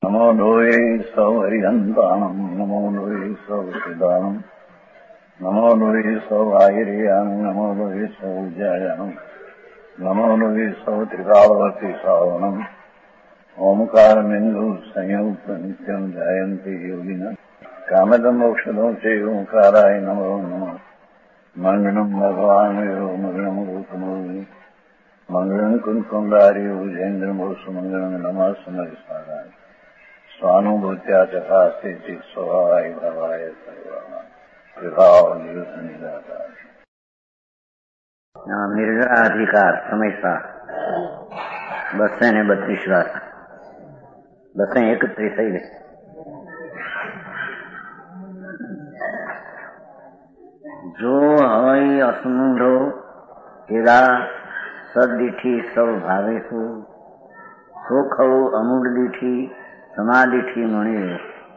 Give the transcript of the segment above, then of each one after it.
નમો લોહે સૌ હરિહંતાણમ નમો લોહે સૌ સિદાનમ નમો લોહે સૌ આયર્યાણમ નમો લોહે સૌ જયાણમ નમો લોહે સૌ ત્રિકાળવતી સાવણમ ઓમકારમિંદુ સંયુક્ત નિત્યમ જાયંતિ યોગિના કામદમ મોક્ષદો છે ઓંકારાય નમો નમઃ મંગળમ ભગવાન મંગળમ રૂપમો મંગળમ કુંકુંડાર્યો જૈન્દ્રમોષ મંગળમ નમઃ સમરિસ્વારાય સ્વાનુભૂત્યા ચકાસ્તે ચિત સ્વભાવાય ભાવાય સર્વમાં વિભાવ નિવૃત્ત નિરાકાર મિર્ઝા અધિકાર સમયસા 232 વાર 231 થઈ ગઈ. જો હોય અસમૂઢો તેરા સદદીઠી સૌ ભાવેશું સોખવું અમૂઢ દીઠી સમાધિથી મણી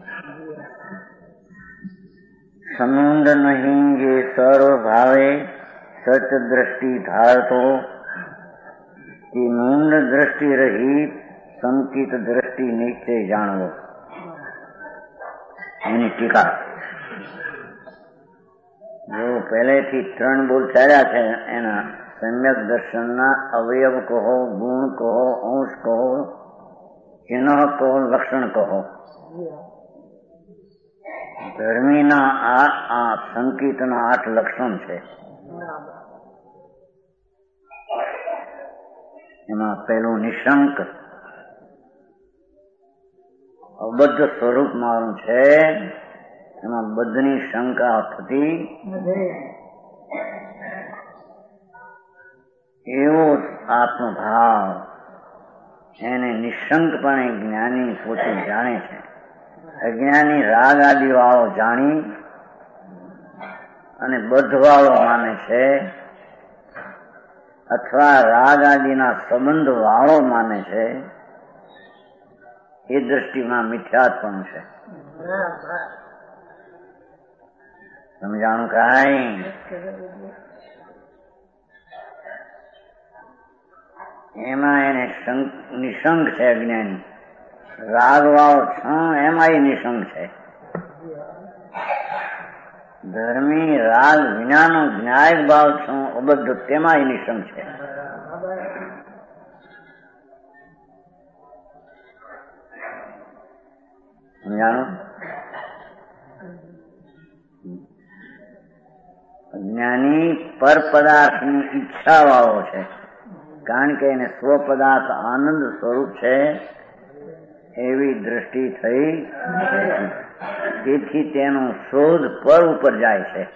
સમુંડ નહીં જે સર્વ ભાવે સચ દ્રષ્ટિ ધારતો તે મૂંડ દ્રષ્ટિ રહિત સંકિત દ્રષ્ટિ નિશ્ચય જાણવો. એની ટીકા જો પહેલેથી 3 બોલ ચાલ્યા છે એના સમ્યક દર્શનના અવયવ કહો, ગુણ કહો, અંશ કહો, ચિહ્ન કહો, લક્ષણ કહો. ધર્મીના આ સંકિતના 8 લક્ષણ છે. એમાં પહેલું નિશંક અબદ્ધ સ્વરૂપ મારું છે. એમાં બદ્ધની શંકા થતી એવો આત્મભાવ એને નિશંકપણે જ્ઞાની પોતે જાણે છે. અજ્ઞાની રાગ આદિ વાળો જાણી અને બદ્ધવાળો માને છે અથવા રાગ આદિના સંબંધ વાળો માને છે. એ દ્રષ્ટિમાં મિથ્યાત્વનું છે. સમજાણું કાંઈ? એમાં એને નિશંક છે અજ્ઞાની. રાગ વાળો એમાં એ નિશંક છે. ધર્મી રાગ વિનાનો જ્ઞાયક ભાવ છું અબદ્ધ તેમાં એ નિશંક છે. સમજાણું? જ્ઞાની પર પદાર્થની ઈચ્છા વાળો છે. કારણ કે એને સ્વપદાર્થ આનંદ સ્વરૂપ છે એવી દ્રષ્ટિ થઈ. તેથી તેનો શોધ પર ઉપર જાય છે,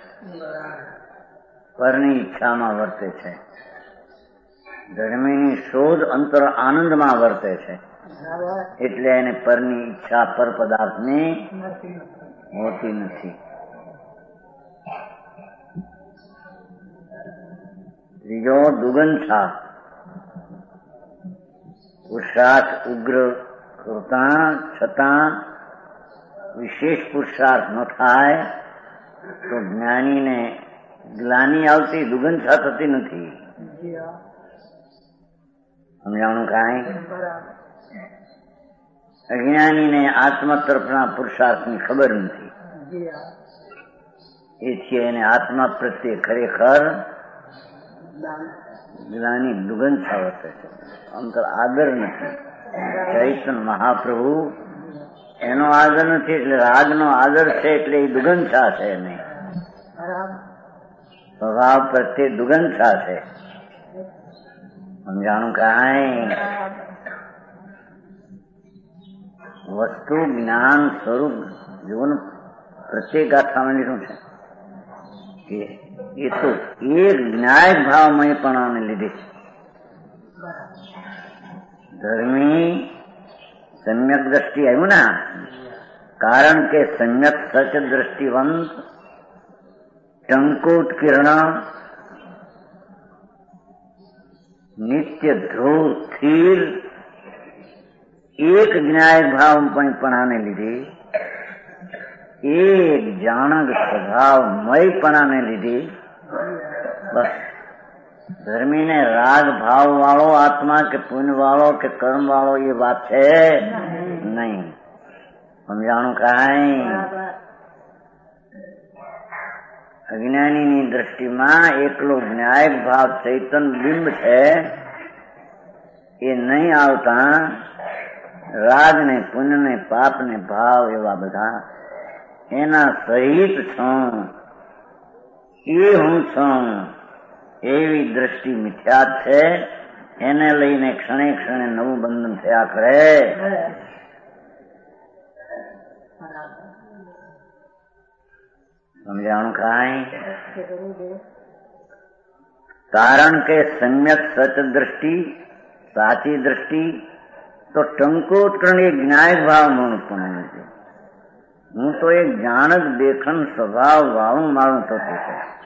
પરની ઈચ્છામાં વર્તે છે. ધર્મીની શોધ અંતર આનંદમાં વર્તે છે. એટલે એને પરની ઈચ્છા પર પદાર્થની હોતી નથી. ત્રીજો દુગંછા પુરુષાર્થ ઉગ્ર કરતા છતાં વિશેષ પુરુષાર્થ ન થાય તો જ્ઞાનીને ગ્લાની આવતી દુગંછા થતી નથી. સમજાણું કાંઈ? અજ્ઞાનીને આત્મા તરફના પુરુષાર્થની ખબર નથી. એથી એને આત્મા પ્રત્યે ખરેખર ગ્લાની દુગંછા વર્તે છે. અંતર આદર નથી. ચૈતન્ય મહાપ્રભુ એનો આદર નથી એટલે રાગનો આદર છે એટલે એ દુગંછા છે નહીં. સ્વભાવ પ્રત્યે દુગંછા છે. સમજાણું કાંઈ? વસ્તુ જ્ઞાન સ્વરૂપ જીવન પ્રત્યેક ગાથામાં શું છે કે એ તો એક જ્ઞાયક ભાવમયપણાને લીધે છે. ધર્મી સમ્યક દ્રષ્ટિ આવ્યું ને, કારણ કે સમ્યક સચ દ્રષ્ટિવંત ટંકોત્કીર્ણ નિત્ય ધ્રુવ સ્થિર એક જ્ઞાયક ભાવમયપણાને લીધે, એક જાણક સ્વભાવમયપણાને લીધે બસ ધર્મી ને રાગ ભાવ વાળો આત્મા કે પુણ્ય વાળો કે કર્મ વાળો એ વાત છે નહીં. સમજાણું કાંઈ? અજ્ઞાનીની દ્રષ્ટિમાં એકલો જ્ઞાયક ભાવ ચૈતન બિંબ છે એ નહીં આવતા રાગ ને પુણ્ય ને પાપ ને ભાવ એવા બધા એના સહિત છું એ હું છું એવી દ્રષ્ટિ મિથ્યા છે. એને લઈને ક્ષણે ક્ષણે નવું બંધન થયા કરે. સમજાણું કાંઈ? કારણ કે સમ્યક સચ દ્રષ્ટિ સાચી દ્રષ્ટિ તો ટંકોત્કરણ એ જ્ઞાયક ભાવ પણ નથી. હું તો એક જાણક દેખન સ્વભાવ વાળું મારું તો છે.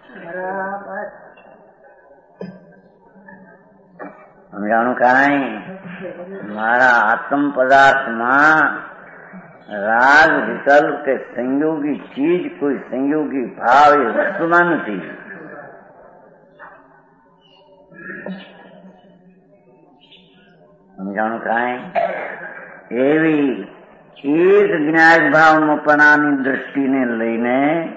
સમજાણું કાંઈ? મારા આત્મ પદાર્થમાં રાગ વિકલ્પ કે સંયોગી ચીજ કોઈ સંયોગી ભાવ એ વસ્તુમાં નથી. સમજાણું કાંઈ? એવી એક જ્ઞાયક ભાવપણાની દ્રષ્ટિને લઈને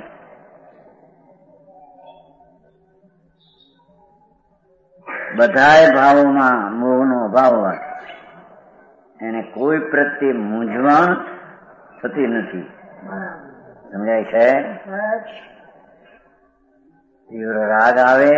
બધાય ભાવોમાં મોહનો અભાવ હોય એને કોઈ પ્રત્યે મૂંઝવણ થતી નથી. સમજાય છે? તીવ્ર રાગ આવે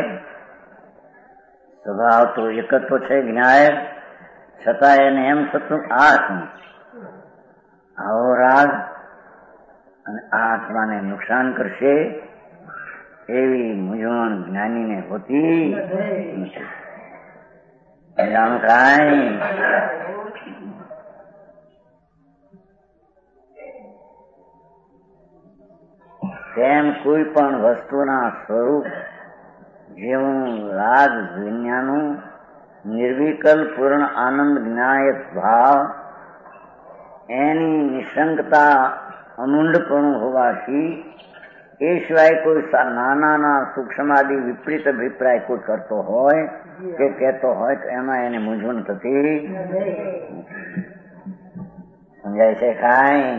સ્વભાવ તો એક જ તો છે જ્ઞાયક, છતાં એને એમ થતું આ શું આવો રાગ અને આ આત્માને નુકસાન કરશે એવી મૂંઝવણ જ્ઞાનીને હોતી નથી. જાણું કાંઈ? તેમ કોઈ પણ વસ્તુના સ્વરૂપ જેવું રાગ વિજ્ઞાનું નિર્વિકલ્પ પૂર્ણ આનંદ જ્ઞાયક ભાવ એની નિશંકતા અમૂંઢપણું હોવાથી એ સિવાય કોઈ નાના સૂક્ષ્માદિ વિપરીત અભિપ્રાય કોઈ કરતો હોય કે કહેતો હોય તો એમાં એને મૂંઝવણ થતી. સમજાય છે કાંઈ?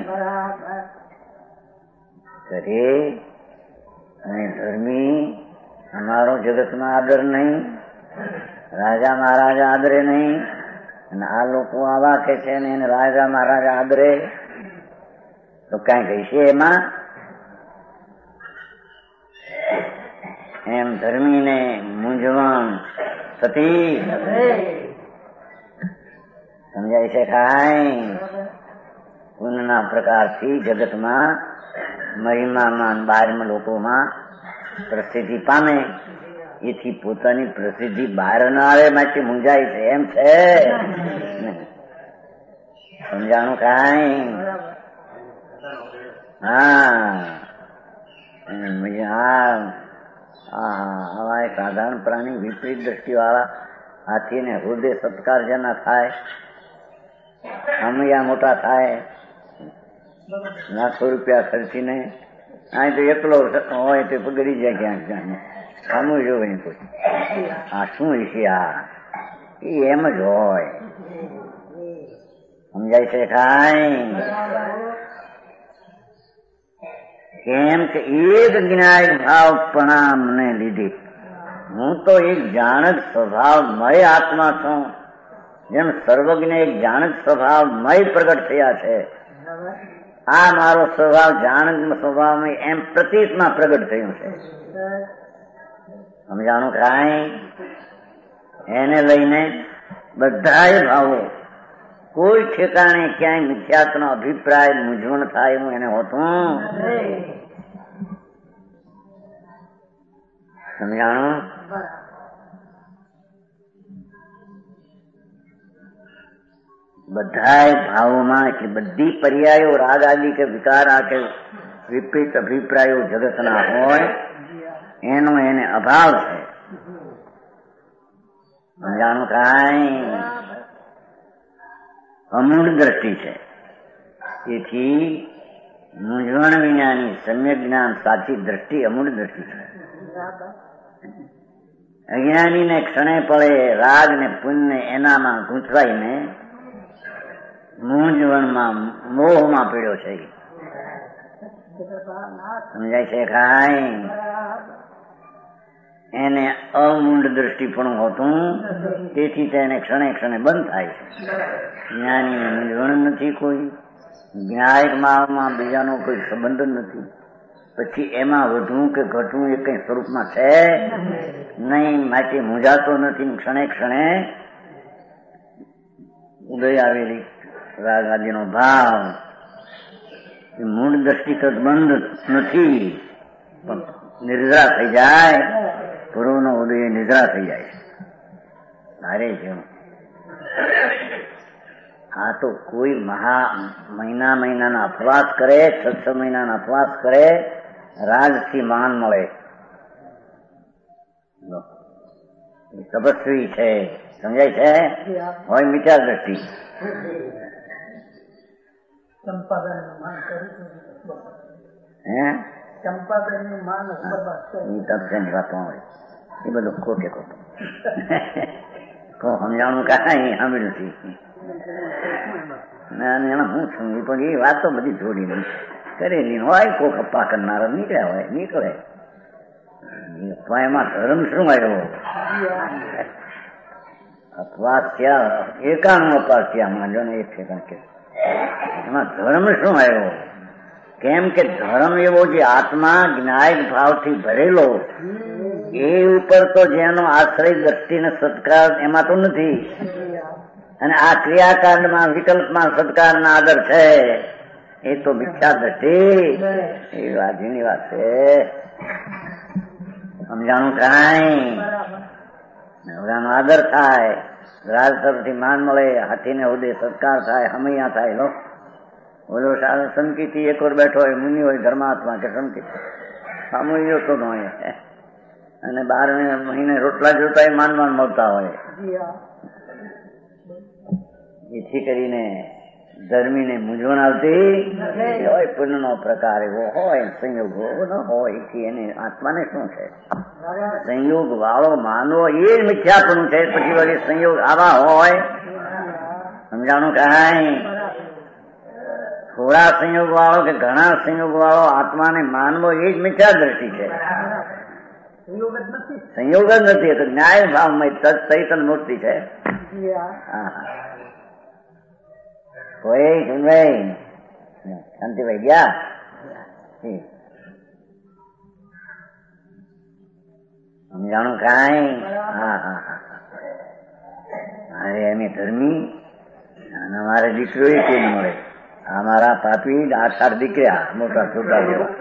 કરે અને ધર્મી અમારો જગતમાં આદર નહીં, રાજા મહારાજા આદરે નહીં, અને આ લોકો આવા કે છે ને એને રાજા મહારાજા આદરે તો કઈ કહીશે એમાં? એમ ધર્મીને મૂંઝવણ થતી. સમજાય છે કાંઈ? પુણ્યના પ્રકારથી જગતમાં મહિમામાં 12 લોકોમાં પ્રસિદ્ધિ પામે એથી પોતાની પ્રસિદ્ધિ બહાર ન આવે માટે મૂંઝાય છે એમ છે. સમજાણું કાંઈ? આવા સાધારણ પ્રાણી વિપરીત દ્રષ્ટિ વાળા હાથીને હૃદય સત્કાર જેના થાય, અમૈયા મોટા થાય, લાખો રૂપિયા ખર્ચીને અહીં તો એકલો હોય તો પગડી જાય ક્યાંક ક્યાંક સામું જોવે કોઈ આ શું છે આ એ એમ જ હોય. સમજાય છે કાંઈ? કેમ કે એક જ્ઞાયક ભાવપણાને લીધે હું તો એક જાણક સ્વભાવમય આત્મા છું. જેમ સર્વજ્ઞ એક જાણક સ્વભાવમય પ્રગટ થયા છે, આ મારો સ્વભાવ જાણક સ્વભાવમય એમ પ્રતીતમાં પ્રગટ થયું છે. સમજાણું કાંઈ? એને લઈને બધાય ભાવો કોઈ ઠેકાણે ક્યાંય મિથ્યાત્વનો અભિપ્રાય મૂંઝવણ થાય એવું એને હોતું. સમજાણું? બધાય ભાવોમાં એટલે બધી પર્યાયો રાગ આદિ કે વિકાર કે વિપરીત અભિપ્રાયો જગતના હોય એનો એને અભાવ છે. સમજાણું કાંઈ? અમૂળ દ્રષ્ટિ છે. તેથી મૂંઝવણ વિનાની સમ્યક જ્ઞાન સાચી દ્રષ્ટિ અમૂળ દ્રષ્ટિ છે. અજ્ઞાનીને ક્ષણે પડે રાગ ને પુણ્ય એનામાં ગૂંચવાઈને મૂંઝવણમાં મોહમાં પીડ્યો છે. સમજાય છે કાંઈ? એને અમૂંડ દ્રષ્ટિપણું હોતું, તેથી તેને ક્ષણે ક્ષણે બંધ થાય છે. જ્ઞાનીને મૂંઝવણ નથી, કોઈ જ્ઞાયક માળમાં બીજાનો કોઈ સંબંધ નથી. પછી એમાં વધવું કે ઘટવું એ કઈ સ્વરૂપમાં છે નહીં, માટે મૂંઝાતો નથી. ક્ષણે ક્ષણે ઉદય આવેલી રાગ આદિનો ભાવ મૂળ દ્રષ્ટિગત બંધ નથી, પણ નિદ્રા થઈ જાય, પૂર્વનો ઉદય નિદ્રા થઈ જાય છે. મારે જેવું આ તો કોઈ મહિનાના અપવાસ કરે, 6 મહિનાના અપવાસ કરે, રાજથી માન મળે. તપસ્વી છે, સમજાય છે? હોય મિથ્યા દ્રષ્ટિ. એ બધું ખોટે ખોટું સમજાણું કાંઈ સાંભળ્યું નથી. હું છું પણ એ વાત તો બધી જોડી નહીં કરેલી હોય. કોક અપ્પા કરનારા નીકળ્યા હોય, નીકળે. એમાં ધર્મ શું આવ્યો? અપવાસ થયા, 91 અપવાસ થયા, માંડો ને 1 સેકન્ડ કે એમાં ધર્મ શું આવ્યો? કેમ કે ધર્મ એવો જે આત્મા જ્ઞાયક ભાવથી ભરેલો એ ઉપર તો જેનો આશ્રય દ્રષ્ટિ ને સત્કાર એમાં તો નથી. અને આ ક્રિયાકાંડમાં વિકલ્પમાં સત્કાર ના આદર છે, એ તો મિથ્યા દ્રષ્ટિ. એ વાજીની વાત છે. સમજાણું કાંઈ? બધાનો આદર થાય, રાજ તરફથી માન મળે, હાથીને હોદે સત્કાર થાય, હમૈયા થાય. લો ઓલો સંકિતી એક વાર બેઠો હોય, મુનિ હોય, ધર્માત્મા કે સંકિત સામૂહિક તો ન હોય, અને 12 મહિને રોટલા જોતા માન મળતા હોય. જેથી કરીને ધર્મીને મૂંઝવણ આવતી હોય. પુણ્યનો પ્રકાર એવો હોય, સંયોગ ન હોય, એથી એને આત્માને શું છે? સંયોગ વાળો માનવો એ મિથ્યાપણું છે. પછી વળી સંયોગ આવા હોય, સમજાણું કાંઈ? થોડા સંયોગ વાળો કે ઘણા સંયોગ વાળો આત્માને માનવો એ જ મિથ્યા દ્રષ્ટિ છે. સંયોગ જ નથી. તો ન્યાય ભાવમય ચૈતન્ય મૂર્તિ છે. કોઈ સુનભાઈ શાંતિભાઈ ગયા? સમજાણું કાંઈ? અરે એમ ધર્મી અને અમારે દીકરો એ કેમ મળે? અમારા પાપી 8 દીકરા મોટા છોકરા જેવા.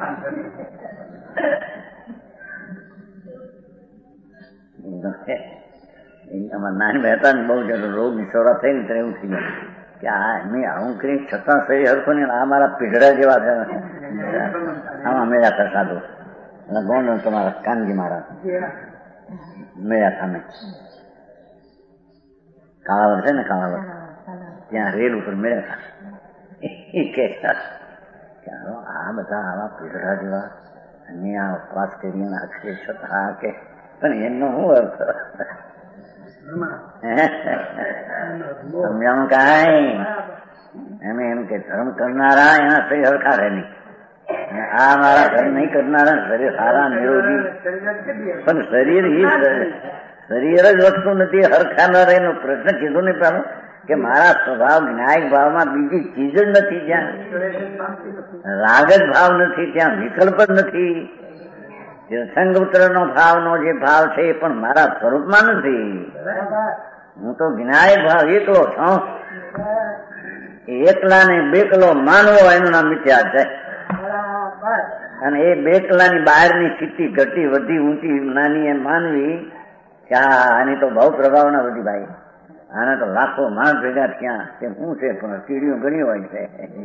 નાની હતા ને બહુ જતો રોગ નિસોડા થઈ ને એવું થઈ ગયું કે મેં આવું કરી છતાં શરીર હરખું ને આ મારા પીઢડા જેવા છે. આમાં મેળા કર સાધુ ગોંડ તમારા કાનજી મારા મેળા સામે કાળાવર છે ને, કાળાવર ત્યાં રેલ ઉપર મેળા ખા. એ કે આ બધા આવા પીઢડા જેવા અને આ ઉપવાસ કરીને અક્ષરે છતાં કે પણ એમનો શું અર્થ? સમજાણું કાંઈ? એમ એમ કે ધર્મ કરનારા એના શરીર હરખા રહે નહીં. આ મારા ધર્મ નહીં કરનારા શરીર સારા નિરોગી, પણ શરીર જ વસ્તુ નથી. હરખા ન રહે એનો પ્રશ્ન કીધો નહીં પેલો કે મારા સ્વભાવ ન્યાયિક ભાવમાં બીજી ચીજ જ નથી. જ્યાં રાગ જ ભાવ નથી, ત્યાં વિકલ્પ જ નથી. તીર્થંકપુત્ર નો ભાવનો જે ભાવ છે એ પણ મારા સ્વરૂપમાં નથી. હું તો જ્ઞાય ભાવ એકલો છું. એકલા ને બેકલો માનવો એનું નામ મિથ્યા છે. અને એ બેકલાની બહારની સ્થિતિ ઘટી વધી ઊંચી નાની એમ માનવી કે આની તો બહુ પ્રભાવના બધી ભાઈ. આને તો લાખો માણસ ભેગા થયા કે શું છે, પણ કીડીઓ ઘણી હોય છે.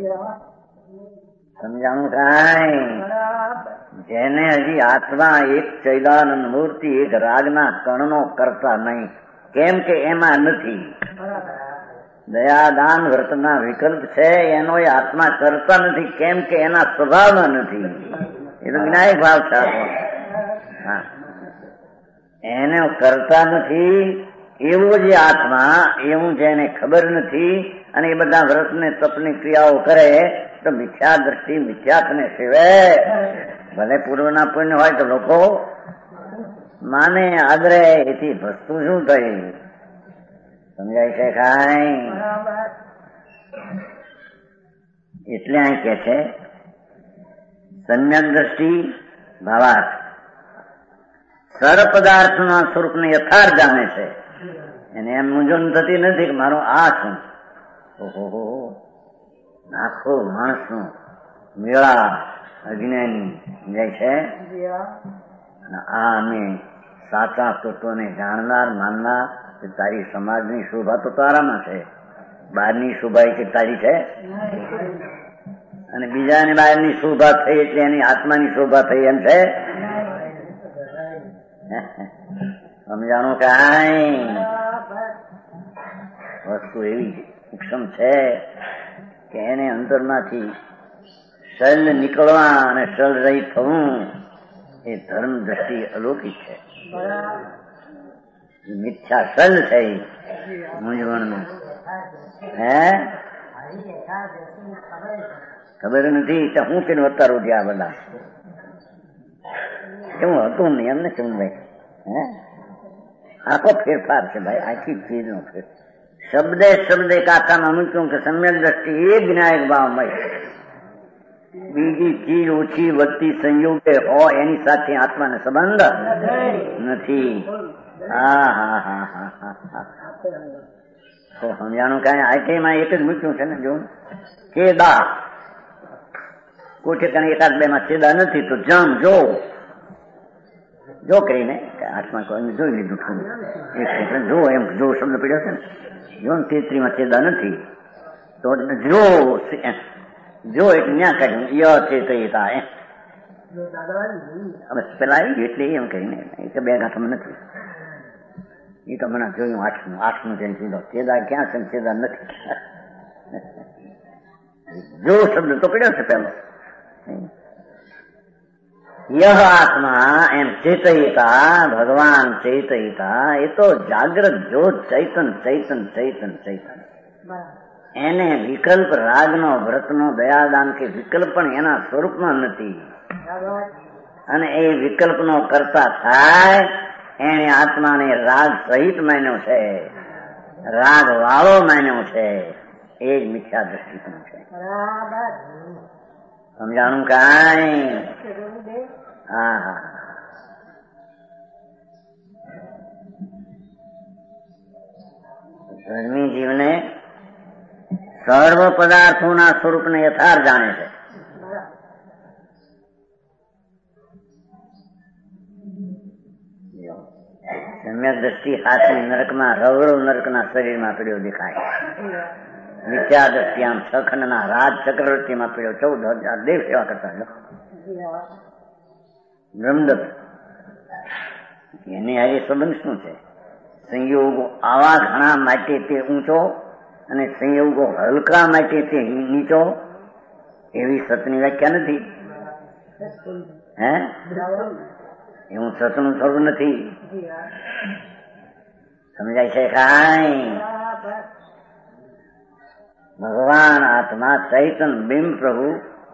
સમજાણું કાંઈ? જેને હજી આત્મા એક ચૈદાનંદ મૂર્તિ એક રાગના કણનો કરતા નહીં, કેમ કે એમાં નથી. દયાદાન વ્રતના વિકલ્પ છે, એનો એ આત્મા કરતા નથી, કેમ કે એના સ્વભાવમાં નથી. એ તો જ્ઞાયક ભાવ છે. હા, એને કરતા નથી એવો જે આત્મા એવું જેને ખબર નથી અને એ બધા વ્રત ને તપની ક્રિયાઓ કરે તો મિથ્યા દ્રષ્ટિ મિથ્યાત્વને સેવે. ભલે પૂર્વના પુણ્ય હોય તો લોકો માને આદરે, એથી વસ્તુ શું થઈ? સમજાય છે કાંઈ? એટલે અહીં કે છે સમ્યક દ્રષ્ટિ ભાવાર્થ સર પદાર્થના સ્વરૂપને યથાર્થ જાણે છે. એને એમ મૂંઝવણ થતી નથી કે મારો આ શું. ઓહો, લાખો માણસનો મેળા અજ્ઞાની સમજાય છે. અને આ અમે સાચા તત્વને જાણનાર માનનાર કે તારી સમાજની શોભા તો તારામાં છે, બહારની શોભા કે તારી છે. અને બીજાને બહારની શોભા થઈ એટલે એની આત્માની શોભા થઈ એમ છે. સમજાણું કાંઈ? વસ્તુ એવી સૂક્ષ્મ છે કે એને અંતરમાંથી શલ નીકળવા અને શલ રહિત થવું એ ધર્મ દ્રષ્ટિ અલૌકિક છે. મિથ્યા શલ છે મૂંઝવણનું. ખબર નથી કે હું કેનું અતારો આ બધા એવું હતું નહીં એમને કેવું ભાઈ. આખો ફેરફાર છે ભાઈ, આખી ચીજ નો ફેર. શબ્દે શબ્દે કાકામાં મૂક્યું કે સમ્યક દ્રષ્ટિ એ જ્ઞાયક ભાવમય. બીજી ચીજ ઓછી વધતી સંયોગે હોય એની સાથે આત્માને સંબંધ નથી. હા હા હા હા હા તો સમજાણું કાંઈ? આઈટીમાં એક જ મૂક્યું છે ને. જો ચેદા કોઈ ઠેકાણે એકાદ બે માં ચેદા નથી તો જમ જો કરીને આત્મા કોઈ જોઈ લીધું. જો એમ જો શબ્દ પડ્યો છે ને, જો 33 માં ચેદા નથી તો જો એટલે ન્યા કાઢ્યું ય ચેતયતા એમ પેલા આવી ગયું એટલે એમ કહીને એ બે ગાંઠમાં નથી. એ તો મને જોયું આઠમું જઈને સીધો ચેદા ક્યાં છે, ચેદા નથી. જો શબ્દ તો પડ્યો છે પેલો યહ આત્મા એમ ચેતયતા ભગવાન ચેતયતા એ તો જાગ્રત જ્યોત ચૈતન ચૈતન ચૈતન ચૈતન. એને વિકલ્પ રાગનો વ્રતનો દયાદાન કે વિકલ્પ પણ એના સ્વરૂપમાં નથી. અને એ વિકલ્પનો કરતા થાય એને આત્માને રાગ સહિત માન્યો છે, રાગ વાળો માન્યો છે. એ જ મિથ્યા દ્રષ્ટિકોણ છે. સમજાણું કાંઈ? હા હા ધર્મી જીવને સર્વ પદાર્થોના સ્વરૂપને યથાર્થ જાણે છે. સમ્યક દ્રષ્ટિ હાથની નરકમાં રવડો નરકના શરીરમાં પડ્યો દેખાય. મિથ્યા દ્રષ્ટિ આમ છખંડના રાજ ચક્રવર્તીમાં પડ્યો 14,000 દેવ સેવા કરતા બ્રહ્મદત્ત. એની આજે સંબંધ શું છે? સંયોગો આવા ઘણા માટે તે ઊંચો અને સંયોગો હલકા માટે તે નીચો, એવી સતની વ્યાખ્યા નથી. એવું સતનું સ્વરૂપ નથી. સમજાય છે કાંઈ? ભગવાન આત્મા ચૈતન બિંબ પ્રભુ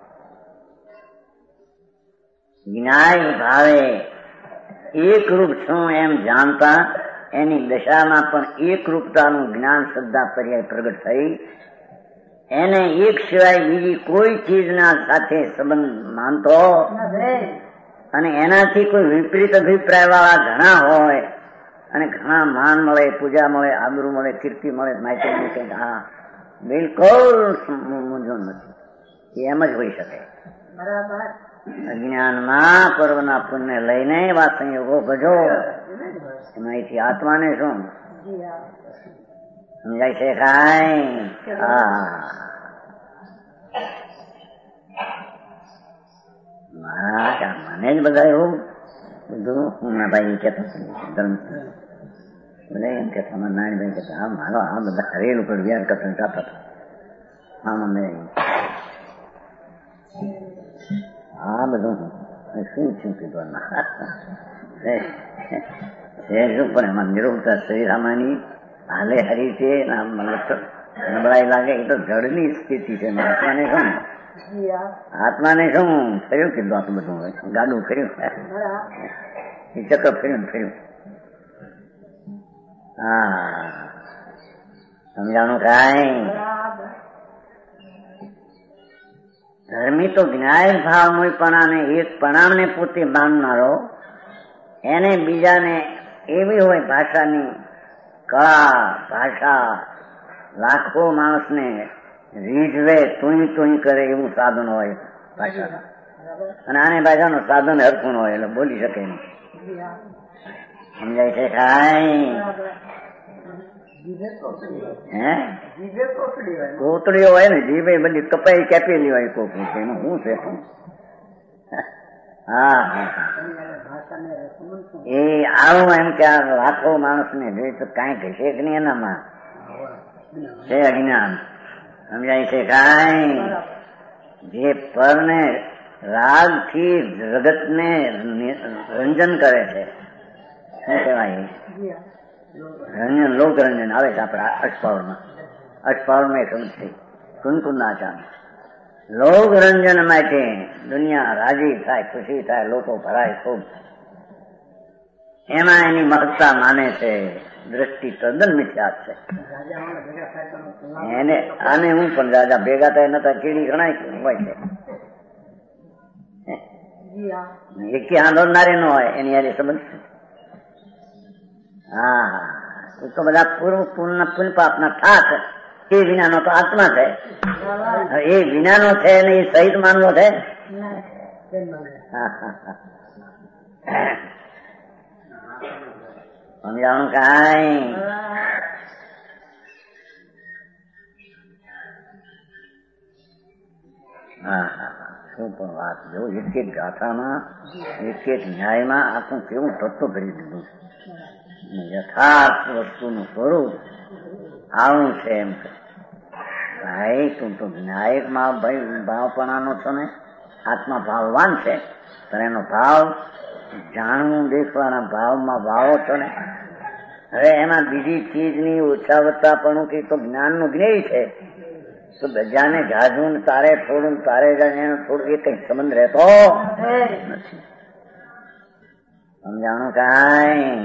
જ્ઞાય ભાવે એક રૂપ છું એમ જાણતા એની દશામાં પણ એક રૂપતાનું જ્ઞાન શ્રદ્ધા પર્યાય પ્રગટ થઈ. એને એક સિવાય બીજી કોઈ ચીજના સાથે સંબંધ માનતો અને એનાથી કોઈ વિપરીત અભિપ્રાય વાળા ઘણા હોય અને ઘણા માન મળે, પૂજા મળે, આબરૂ મળે, કીર્તિ મળે, માહિતી મળે. હા બિલકુલ મૂંઝવણ નથી. એમ જ હોઈ શકે. અજ્ઞાનમાં પર્વના પુણ્ય લઈને એવા સંયોગો ભજો એમાંથી આત્માને શું સમજાય છે કાંઈ? મને જ બધા એવું બધું હું ભાઈ કેતો ધર્મ બધા એમ કેતા નારાયણભાઈ કહેતા મારો આ બધા રેલ ઉપર વ્યાર કરતા જતા હતા. આ બધું શું છું કીધું શું પણ એમાં નિરોગતા શ્રીરામાની હાલે હરી છે, નબળાઈ લાગે એ તો જળની સ્થિતિ છે. આત્માને શું ફર્યું કીધું આટલું બધું ગાડું ફર્યું એ ચક્ર ફર્યું. હા સમજાણું કાંઈ? ધર્મી તો જ્ઞાય ભાવ મોયપણાને એક પણામને પોતે માનનારો, એને બીજાને એવી હોય ભાષાની કળા, ભાષા લાખો માણસને રીઝવે, તુંય કરે એવું સાધન હોય ભાષાના. અને આને ભાષાનું સાધન હરખું હોય એટલે બોલી શકે નહીં. સમજાય છે કાંઈ? કોતડીઓ હોય ને જીભે બધી કપાઈ કેપેલી હોય કોક એનું શું છે? હા એ આવું એમ કે આ લાખો માણસ ને જોઈ તો કઈ ઘસે જ નહીં એનામાં છે અજ્ઞાન. સમજાય છે કાંઈ? જે પરને રાગ થી જગત ને રંજન કરે છે શું કહેવાય? રંજન, લોકરંજન આવે છે આપણા અષ્ટપાવરમાં એક શબ્દ છે કુનકુનાચાર. લોકરંજન માટે દુનિયા રાજી થાય, ખુશી થાય, લોકો ભરાય ખૂબ, એમાં એની મહત્તા માને છે. દ્રષ્ટિ તદ્દન મિથ્યા છે. એને આને હું પણ રાજા ભેગા થાય નતા કીડી ઘણા હોય છે. એકી આંદોલનારી ન હોય એની યારી સંબંધ છે. હા એ તો બધા પૂર્વ પુણ્ય પાપના ઠાક એ વિનાનો તો આત્મા છે. એ વિનાનો છે ને એ સહિત માનવો છે. સમજાણું કાંઈ? શું પણ વાત જો એક એક ગાથામાં એક એક ન્યાયમાં આખું કેવું તત્વ કરી દીધું. યથાર્થ વસ્તુનું સ્વરૂપ આવું છે એમ કે ભાઈ તું તો ન્યાયિકમાં ભાઈ ભાવપણાનો છો ને, આત્મા ભાવવાન છે પણ એનો ભાવ જાણવું દેખવાના ભાવમાં ભાવો છો ને. હવે એમાં બીજી ચીજની ઓછા વત્તાપણું કે તો જ્ઞાનનું જ્ઞેય છે તો બધાને જાજુ ને તારે થોડું તારે જાય એનો થોડું એ કઈ સંબંધ રહેતો નથી. સમજાણું કાંઈ?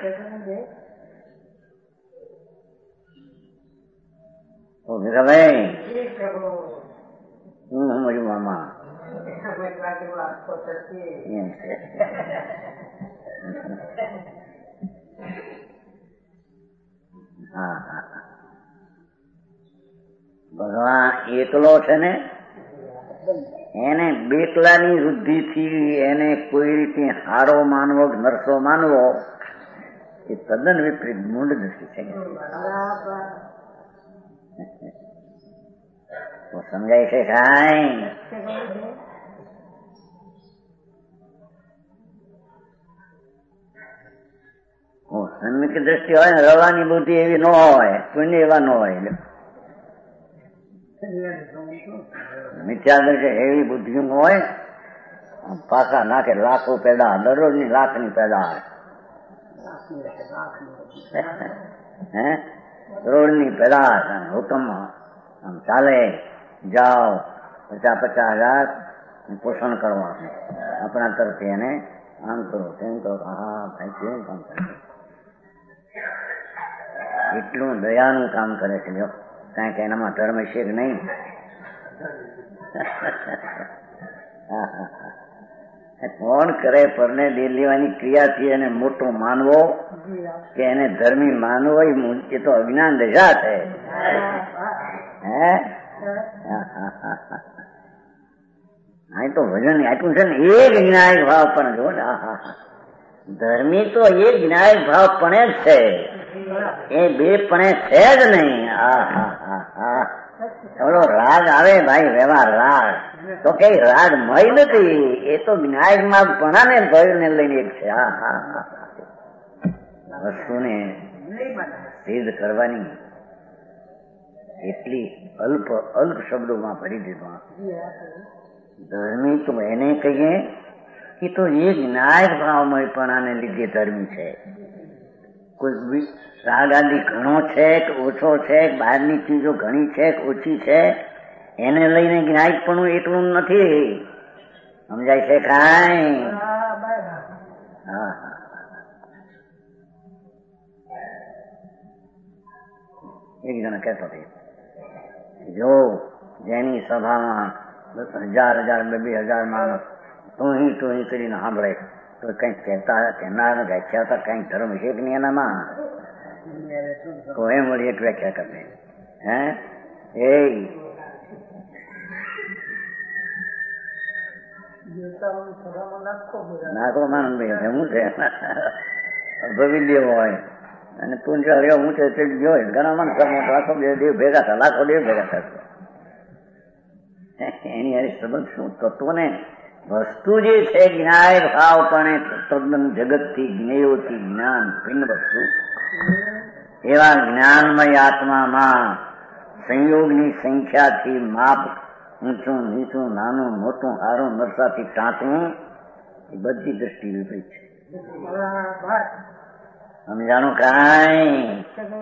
ભાઈ હું મારી મામા એમ છે. ભગવાન એકલો છે ને એને બેકલાની વૃદ્ધિથી એને કોઈ રીતે હારો માનવો નરસો માનવો એ તદ્દન વિપરીત મૂળ દ્રષ્ટિ છે. તો સમજાય છે કાંઈ? સન્મિત દ્રષ્ટિ હોય ને રવાની બુદ્ધિ એવી ન હોય, કોઈને એવા ન હોય. મિથ્યા દ્રષ્ટિ એવી બુદ્ધિ હોય પાછા નાખે લાખો પેદા, દરરોજની લાખની પેદા, કરોડની પેદા હુકમ આમ ચાલે જાઓ 50,000 પોષણ કરવા આપણા તરફથી એને આમ કરો તેમ કરો. હા ભાઈ કેવું કામ કરે, એટલું દયાનું કામ કરે છે. જો કારણ કે એનામાં ધર્મ છે કે નહીં. કોણ કરે પરને દે લેવાની ક્રિયાથી એને મોટો માનવો કે એને ધર્મી માનવો એ તો અજ્ઞાન દશા છે. અહીં તો વજન આપ્યું છે ને એક જ્ઞાયક ભાવ પણ જો ધર્મી તો એક જ્ઞાયક ભાવ પણ જ છે, એ બે પણ છે જ નહીં. થોડો રાગ આવે ભાઈ વ્યવહાર રાગ તો કઈ રાગ મય નથી, એ તો જ્ઞાયક માં પણાને ભયને લઈને એક છે. વસ્તુને સિદ્ધ કરવાની એટલી અલ્પ શબ્દોમાં ભરી દીધો. ધર્મી તો એને કહીએ કે તો એ જ્ઞાયક ભાવમય પણાને લીધે ધર્મી છે. કોઈ રાગ આદિ ઘણો છે કે ઓછો છે, બહારની ચીજો ઘણી છે કે ઓછી છે, એને લઈને જ્ઞાયકપણું એટલું નથી. સમજાય છે કાંઈ? હા. એક જણ કહેતો હતો, જો જેની સભામાં 10,000 2,000 માણસ ટોહી કરીને સાંભળે તો કઈક કહેનાર વ્યાખ્યા કઈક ધર્મ છે કે નહીં એનામાં? તો એમ વળી એક વ્યાખ્યા કરે, હે એ નાખો માનભાઈ હું છે ભવિલ્ય હોય અને પૂંજા રહ્યો ઊંચે ચડી ગયો હોય, ઘણા માણસો લાખો દેવ ભેગા થયા, લાખો દેવ ભેગા થશે. એની હારે સંબંધ શું તત્વો ને વસ્તુ જે છે જ્ઞાય ભાવ પણ તદ્દન જગતથી જ્ઞેયોથી જ્ઞાન ભિન્ન વસ્તુ. એવા જ્ઞાનમય આત્મામાં સંયોગની સંખ્યાથી માપ ઊંચું નીચું નાનું મોટું હારું નરસાથી ટાંટવું એ બધી દ્રષ્ટિ વિપરીત છે. સમજાણું કાંઈ?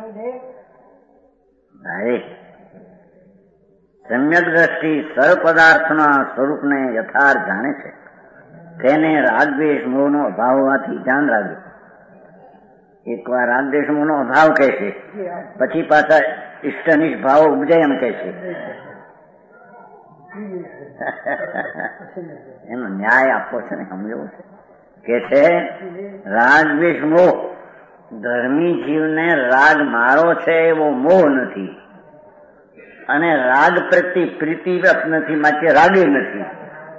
સમ્યક દ્રષ્ટિ સર્વ પદાર્થના સ્વરૂપને યથાર્થ જાણે છે. તેને રાગદ્વેષ મોહનો અભાવ હોવાથી ધ્યાન રાખજો. એકવાર રાગદ્વેષ મોહનો અભાવ કહે છે, પછી પાછા ઇષ્ટનિષ્ઠ ભાવો ઉપજે એમ કહે છે. એનો ન્યાય આપવો છે ને, સમજવું છે. કે છે રાગદ્વેષ મોહ ધર્મી જીવને રાગ મારો છે એવો મોહ નથી, અને રાગ પ્રત્યે પ્રીતિ નથી, માટે રાગે નથી.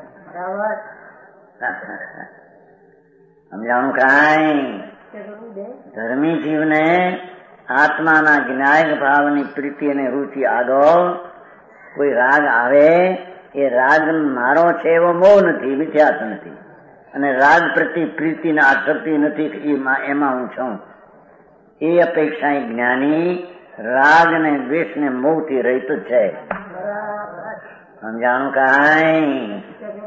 સમજાણું કાંઈ? ધર્મી જીવને આત્માના જ્ઞાયક ભાવની પ્રીતિ અને રુચિ આગળ કોઈ રાગ આવે એ રાગ મારો છે એવો મોહ નથી, મિથ્યાર્થ નથી, અને રાગ પ્રત્યે પ્રીતિ ને આસક્તિ નથી, એમાં હું છું. એ અપેક્ષા જ્ઞાની રાગ ને દ્વેષ ને મોહ થી રહિત છે. સમજાણું કાંઈ?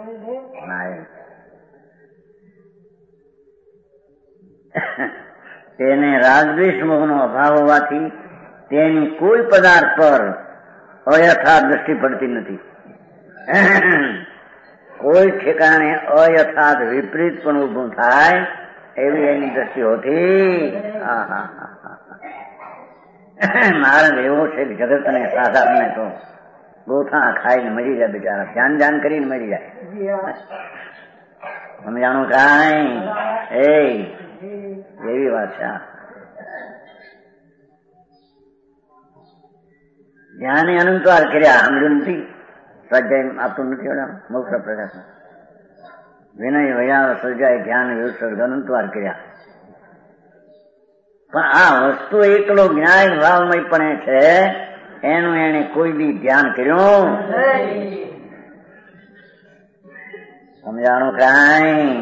તેને રાગ દ્વેષ મોહનો અભાવ હોવાથી તેની કોઈ પદાર્થ પર અયથાર્થ દ્રષ્ટિ પડતી નથી. કોઈ ઠેકાણે અયથાર્થ વિપરીત પણ ઉભું થાય એવી એની દ્રષ્ટિ હોતી. માર્ગ એવો છે કે જગત ને સાધારણ તો ગોથા ખાઈને મરી જાય બિચારા, ધ્યાન કરીને મરી જાય. સમજાણું કાંઈ? એવી વાત છે. ધ્યાને અનંતવાર કર્યા, સાંભળ્યું નથી? સ્વાધ્યાય આપતું નથી મોક્ષ પ્રકાશ વિનય વૈયાવ સર્જાય ધ્યાન વિસર્ગ અનંતવાર કર્યા. પણ આ વસ્તુ એકલો જ્ઞાન ભાવમય પણ છે, એનું એને કોઈ બી ધ્યાન કર્યું? સમજાણું કાંઈ?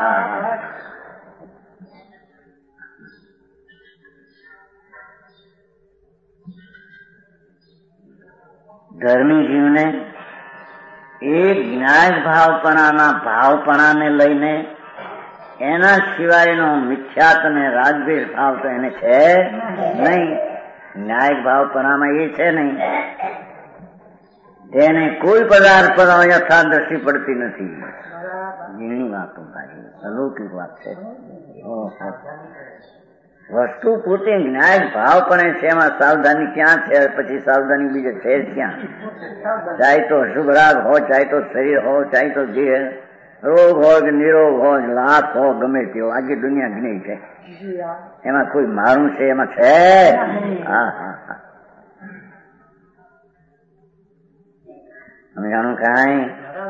ધર્મી જીવને એક જ્ઞાન ભાવપણાના ભાવપણાને લઈને એના સિવાયનો મિથ્યાત અને રાગદ્વેષ ભાવ તો એને છે નહીં. ન્યાયિક ભાવપણામાં એ છે નહીં. તેને કોઈ પદાર્થ પર યથાર્થ દ્રષ્ટિ પડતી નથી. ઝીણી વાતો થાય, અલૌકિક વાત છે. વસ્તુ પોતે જ્ઞાયક ભાવ પણ છે, એમાં સાવધાની ક્યાં છે? પછી સાવધાની બીજે છે ક્યાં? ચાહે તો શુભ રાગ હોય, ચાહે તો શરીર હોય, ચાહે તો દેહ રોગ હોય કે નિરોગ હોય, લાભ હોય, ગમે તેવો આખી દુનિયા જ્ઞેય છે. એમાં કોઈ મારું છે એમાં છે? સમજાણું કાંઈ?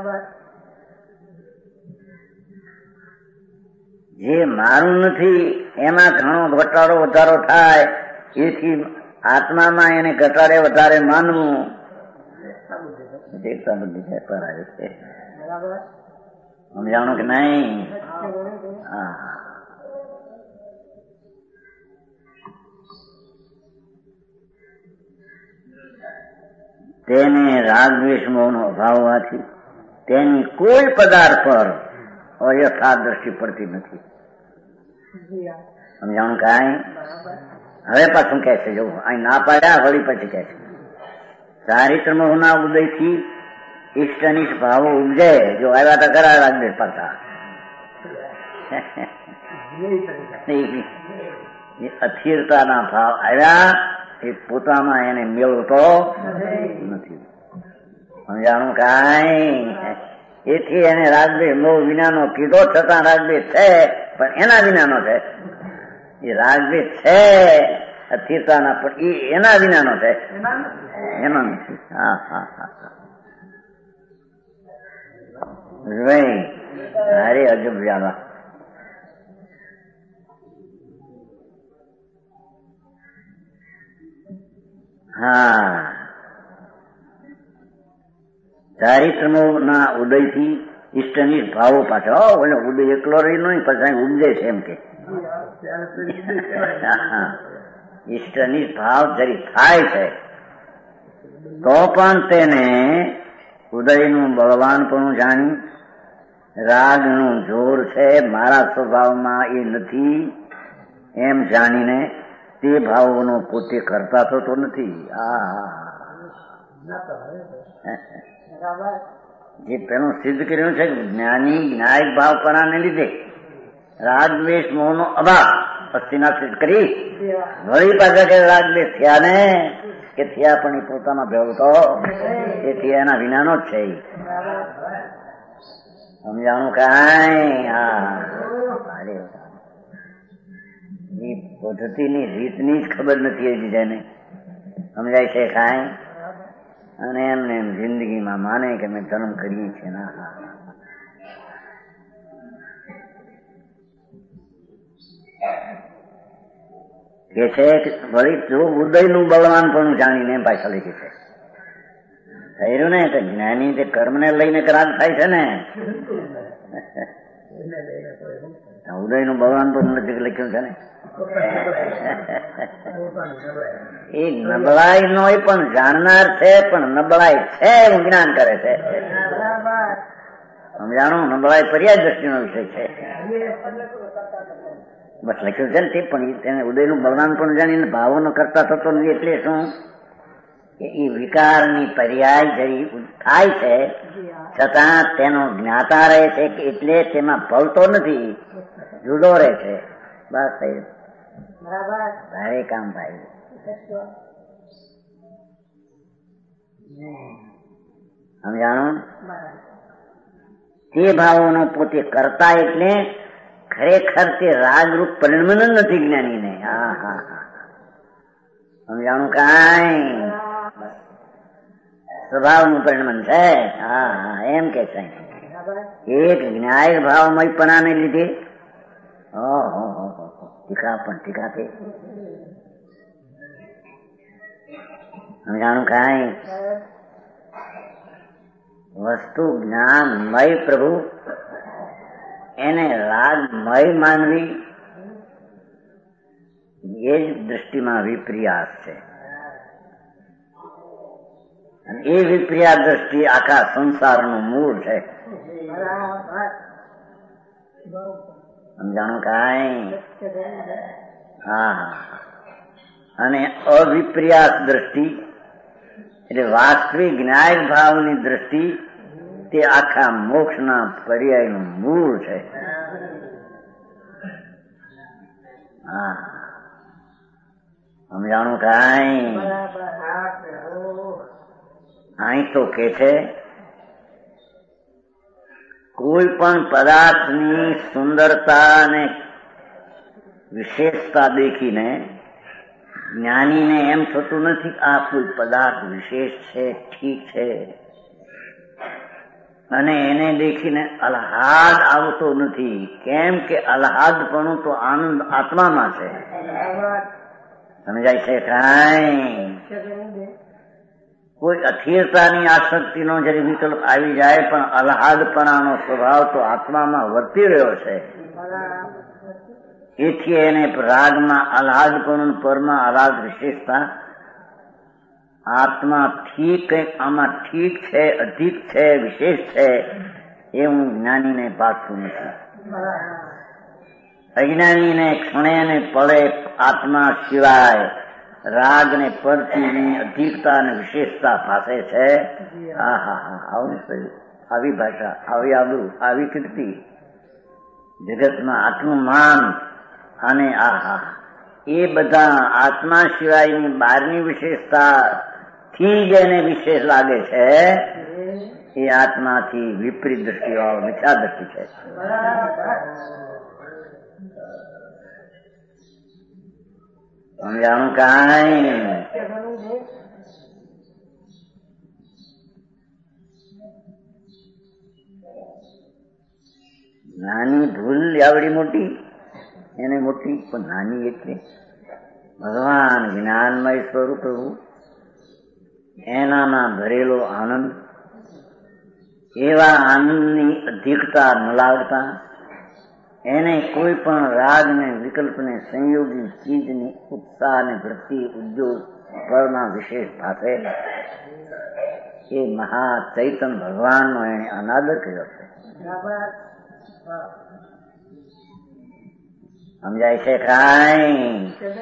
જે મારું નથી એમાં ઘણો ઘટાડો વધારો થાય, એથી આત્મામાં એને ઘટાડે વધારે માનવું દેખતા બધી છે કરાય છે. સમજાણું કે નહીં? તેને રાગ દ્વેષ મોહનો અભાવ હોવાથી તેની કોઈ પદાર્થ પર અયથાર્થ દ્રષ્ટિ પડતી નથી. સમજાણું કાંઈ? હવે પાછું કહે છે, જો અહીં ના પાડ્યા વળી પછી કહે છે ચારિત્ર મોહના ઉદયથી ઇષ્ટ અનિષ્ટ ભાવો ઉપજે. જો આવ્યા તો કરા રાખજે પાછા. અથિરતાના ભાવ આવ્યા એ પોતામાં એને મેળવતો નથી. સમજાણું કાંઈ? એથી એને રાગદ્વેષ મોહ વિનાનો કીધો છતાં રાગદ્વેષ છે, પણ એના વિનાનો છે. એ રાગદ્વેષ છે અથિરતાના, પણ એ એના વિનાનો છે, એનો નથી. હા હા હા અરે અજબ વ્યાવા. હા, ચારિત્રમોના ઉદયથી ઇષ્ટનિષ્ટ ભાવો પાછળ ઓલો ઉદય એકલો રહી નહીં, પછી ઉપજે છે એમ કે ઇષ્ટનિષ્ટ ભાવ જરી થાય છે તો પણ તેને ઉદયનું બળવાનપણું જાણી, રાગનું જોર છે મારા સ્વભાવમાં એ નથી એમ જાણીને તે ભાવોનો પોતે કરતા થતો નથી. જે પેલું સિદ્ધ કર્યું છે જ્ઞાની જ્ઞાયક ભાવ પરાને લીધે રાગદ્વેષ મોહનો અભાવ અસ્થિના સિદ્ધ કરી વળી પાછા કે રાગદ્વેષ થયા ને કે થયા પણ એ પોતામાં ભેળતો એથી એના વિનાનો જ છે. સમજાણું કાંઈ? હા, એ પદ્ધતિની રીતની જ ખબર નથી એ બીજાને. સમજાય છે કાંઈ? અને એમને એમ જિંદગીમાં માને કે અમે ધર્મ કરીએ છીએ. ના, કે છે વળી જો ઉદયનું બળવાન પણ જાણીને પાછળ લીધી છે થયેલું ને કે જ્ઞાની જે કર્મને લઈને રાગ થાય છે ને ઉદયનું બળવાન પણ નથી લખ્યું છે ને એ નબળાઈ નો પણ જાણનાર છે, પણ નબળાઈ છે એવું જ્ઞાન કરે છે. સમજાણું? નબળાઈ પર્યાય દ્રષ્ટિનો વિષય છે બસ લખ્યું છે ને તે. પણ તેને ઉદયનું બળવાન પણ જાણીને ભાવોનો કરતા થતો નથી. એટલે શું કે એ વિકારની પર્યાય જરી થાય છે છતાં તેનો જ્ઞાતા રહે છે કે એટલે તેમાં ફલતો નથી, જુદો રહે છે. બસ થયું, ભારે કામ ભાઈ. સમજાણું? તે ભાવોનો પોતે કરતા એટલે ખરેખર તે રાગરૂપ પરિણમન જ નથી જ્ઞાનીને. હા હા હા, સમજાણું કાંઈ? સ્વભાવનું પરિણમન છે. હા હા, એમ કે છે એક જ્ઞાયક ભાવમયપણાને લીધે ટીકા પણ ટીકા છે. સમજાણું કાંઈ? વસ્તુ જ્ઞાનમય પ્રભુ એને રાગમય માનવી એ જ દૃષ્ટિમાં વિપ્રિયાસ છે. અને એ વિપ્રિયા દ્રષ્ટિ આખા સંસારનું મૂળ છે. સમજાણું કાંઈ? હા, અને અવિપ્રિયાસ દ્રષ્ટિ એટલે વાસ્તવિક જ્ઞાયક ભાવની દ્રષ્ટિ તે આખા મોક્ષના પર્યાયનું મૂળ છે. હા, સમજાણું કાંઈ? અહીં તો કે છે કોઈ પણ પદાર્થની સુંદરતા અને વિશેષતા દેખીને જ્ઞાનીને એમ થતું નથી આ કોઈ પદાર્થ વિશેષ છે, ઠીક છે, અને એને દેખીને અલ્હાદ આવતો નથી. કેમ કે અલ્હાદપણું તો આનંદ આત્મામાં છે. સમજાય છે કાંઈ? કોઈ અથિરતાની આસક્તિનો જરી વિકલ્પ આવી જાય પણ અલ્હાદપણાનો સ્વભાવ તો આત્મામાં વર્તી રહ્યો છે. એથી એને રાગમાં અલ્હાદપણું, પરમાં અલ્હાદ વિશેષતા આત્માથી કંઈક આમાં ઠીક છે, અધિક છે, વિશેષ છે એવું જ્ઞાનીને પાછું નથી. અજ્ઞાનીને ક્ષણે ને પળે આત્મા સિવાય રાગ ને પરથી અધિકતા અને વિશેષતા ભાષે છે. આવું થયું, આવી ભાષા, આવી આબરૂ, આવી કીર્તિ, જગતમાં આટલું માન અને એ બધા આત્મા સિવાયની બહારની વિશેષતા થી જેને વિશેષ લાગે છે એ આત્માથી વિપરીત દ્રષ્ટિ વાળો મિથ્યા દ્રષ્ટિ છે. સમજાણું કાંઈ? નાની ભૂલ આવડી મોટી, એને મોટી પણ નાની એટલે ભગવાન જ્ઞાનમય સ્વરૂપ પ્રભુ, એનામાં ભરેલો આનંદ, એવા આનંદની અધિકતા ન લાગતા એને કોઈ પણ રાગ ને વિકલ્પ ને સંયોગી ચીજની ઉત્સાહ ને વૃત્તિ ઉદ્યોગ પરમાં વિશેષ ભાષે એ મહા ચૈતન ભગવાનનો એને અનાદર કર્યો છે. સમજાય છે કાંઈ?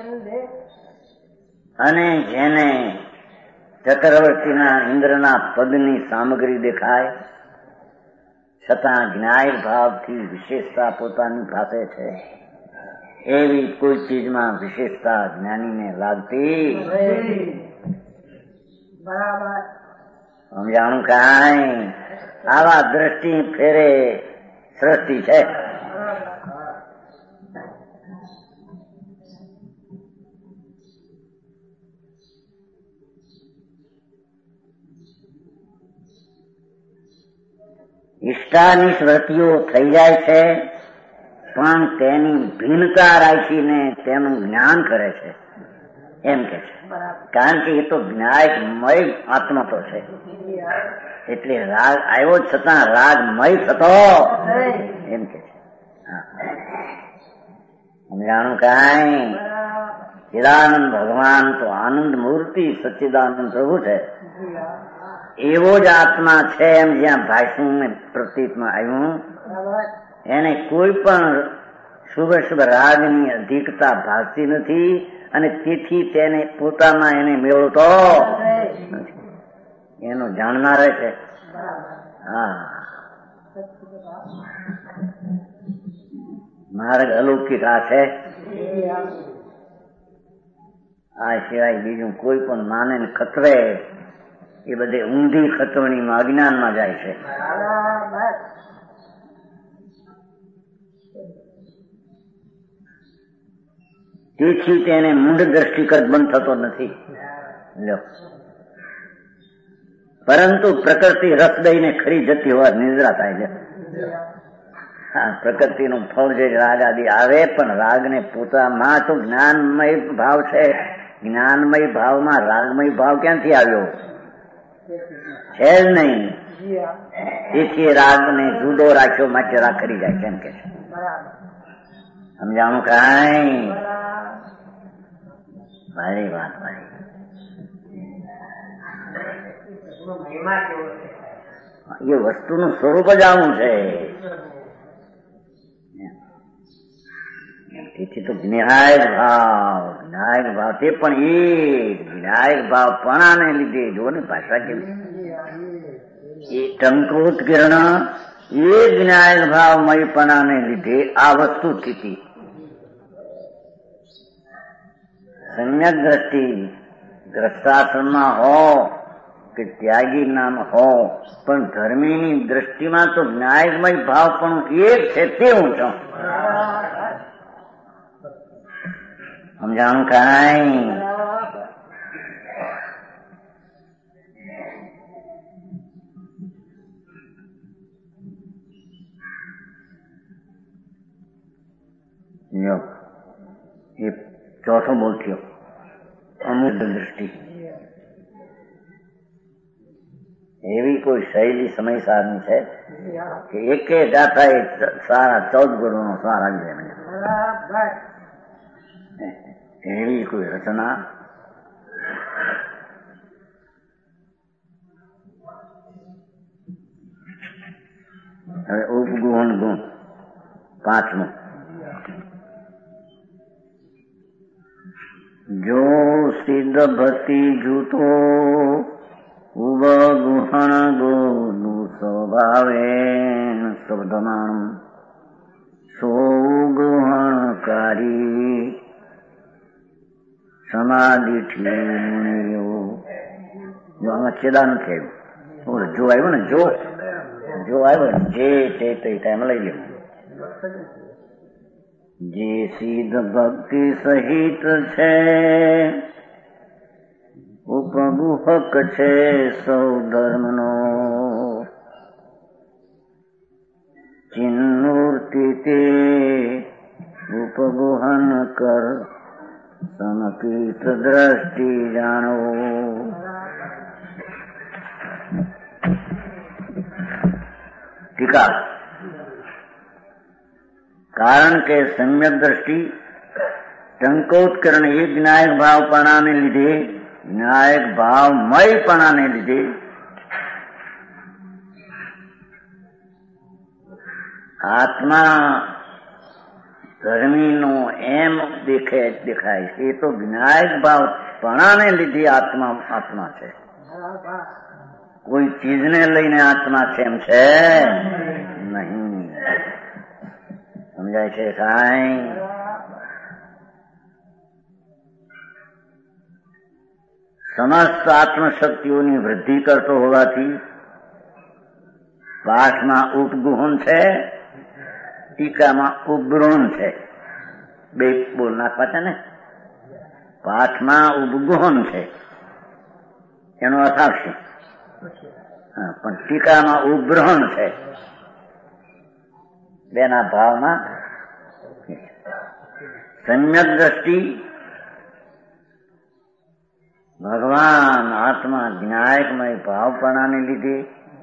અને જેને ચક્રવર્તીના ઇન્દ્રના પદની સામગ્રી દેખાય છતાં જ્ઞાય ભાવથી વિશેષતા પોતાની પાસે છે, એવી કોઈ ચીજમાં વિશેષતા જ્ઞાનીને લાગતી સમજાણું કાંઈ? આવા દ્રષ્ટિ ફેરે સૃષ્ટિ છે. ઈષ્ટાની સ્મૃતિઓ થઈ જાય છે પણ તેની ભિન્નતા રાખીને તેનું જ્ઞાન કરે છે એમ કે છે. કારણ કે એ તો જ્ઞાયમય આત્મા તો છે, એટલે રાગ આવ્યો છતાં રાગમય થતો એમ કે છે. સમજાણું કાંઈ? ચિદાનંદ ભગવાન તો આનંદ મૂર્તિ સચ્ચિદાનંદ પ્રભુ છે, એવો જ આત્મા છે એમ જ્યાં ભાષણ પ્રતીતમાં આવ્યું. એને કોઈ પણ શુભ શુભ રાગની અધિકતા ભાસતી નથી અને તેથી તેને પોતામાં એને મેળવતો એનો જાણનાર છે. માર્ગ અલૌકિક આ છે. આ સિવાય બીજું કોઈ પણ માને ને ખતરે એ બધે ઊંધી ખતવણીમાં અજ્ઞાનમાં જાય છે. તેથી તેને મૂંઢ દ્રષ્ટિકર બંધ થતો નથી. પરંતુ પ્રકૃતિ રસ દઈને ખરી જતી હોવા નિદ્રા થાય છે. પ્રકૃતિનું ફળ જે રાગ આદિ આવે પણ રાગને પોતામાં તો જ્ઞાનમય ભાવ છે. જ્ઞાનમય ભાવમાં રાગમય ભાવ ક્યાંથી આવ્યો? છે જ નહીં. તેથી રાગને જુદો રાખ્યો માટે રાગ કરી જાય કેમ કે છે. સમજાણું કાંઈ? મારી વાત મારી એ વસ્તુનું સ્વરૂપ જ આવું છે. તેથી તો જ્ઞાયક ભાવ તે પણ એ જ્ઞાયક ભાવ પણાને લીધે જો ને ભાષા કેવી એ ટંકૃત કિરણ એ જ્ઞાયક ભાવમયપણાને લીધે આ વસ્તુ સ્થિતિ સમ્યક દ્રષ્ટિ ગ્રસ્તાશ્રમમાં હો કે ત્યાગી નામ હો પણ ધર્મીની દ્રષ્ટિમાં તો જ્ઞાયકમય ભાવ પણ એક છે તે હું છું. સમજાણું કાંઈ? એ ચોથો બોલ થયો અમૂર્ત દ્રષ્ટિ. એવી કોઈ શૈલી સમય સારની છે કે એક ગાથા એ સારા 14 ગુણોનો સાર આવી જાય. એવી કોઈ રચના હવે ઉપગુણ ગુણ પાંચમું સિદ્ધ ભક્તિ જૂતો ઉબગુહણ ગોનું સ્વભાવે શબ્દમાણ સોગુહણકારી સમાધિ ઠીયો. આમાં છેદા નથી આવ્યું. જો આવ્યો ને જો આવ્યો જે તે ટાઈમ લઈ લેવું. જે સિદ્ધ ભક્તિ સહિત છે ઉપગુહક છે સૌ ધર્મનો ચિન્મૂર્તિ તે ઉપગુહન કર સમકીર્ત દ્રષ્ટિ જાણો. ટીકા. કારણ કે સમ્યક દ્રષ્ટિ ટંકોત્કરણ એ જ્ઞાયક ભાવપણાને લીધે જ્ઞાયક ભાવમયપણાને લીધે આત્મા ધર્મીનો એમ દેખાય છે. એ તો જ્ઞાયક ભાવપણાને લીધે આત્મા છે. કોઈ ચીજને લઈને આત્મા છે એમ છે નહીં. સમજાય છે કાંઈ? સમસ્ત આત્મશક્તિઓની વૃદ્ધિ કરતો હોવાથી પાઠમાં ઉપગુહન છે, ટીકામાં ઉપગૃહન છે. બે બોલ નાખવા છે ને. પાઠમાં ઉપગુહન છે એનો અર્થ આવશે, પણ ટીકામાં ઉપગ્રહણ છે. બેના ભાવમાં સમ્યક દ્રષ્ટિ ભગવાન આત્મા જ્ઞાયકમય ભાવપણાને લીધે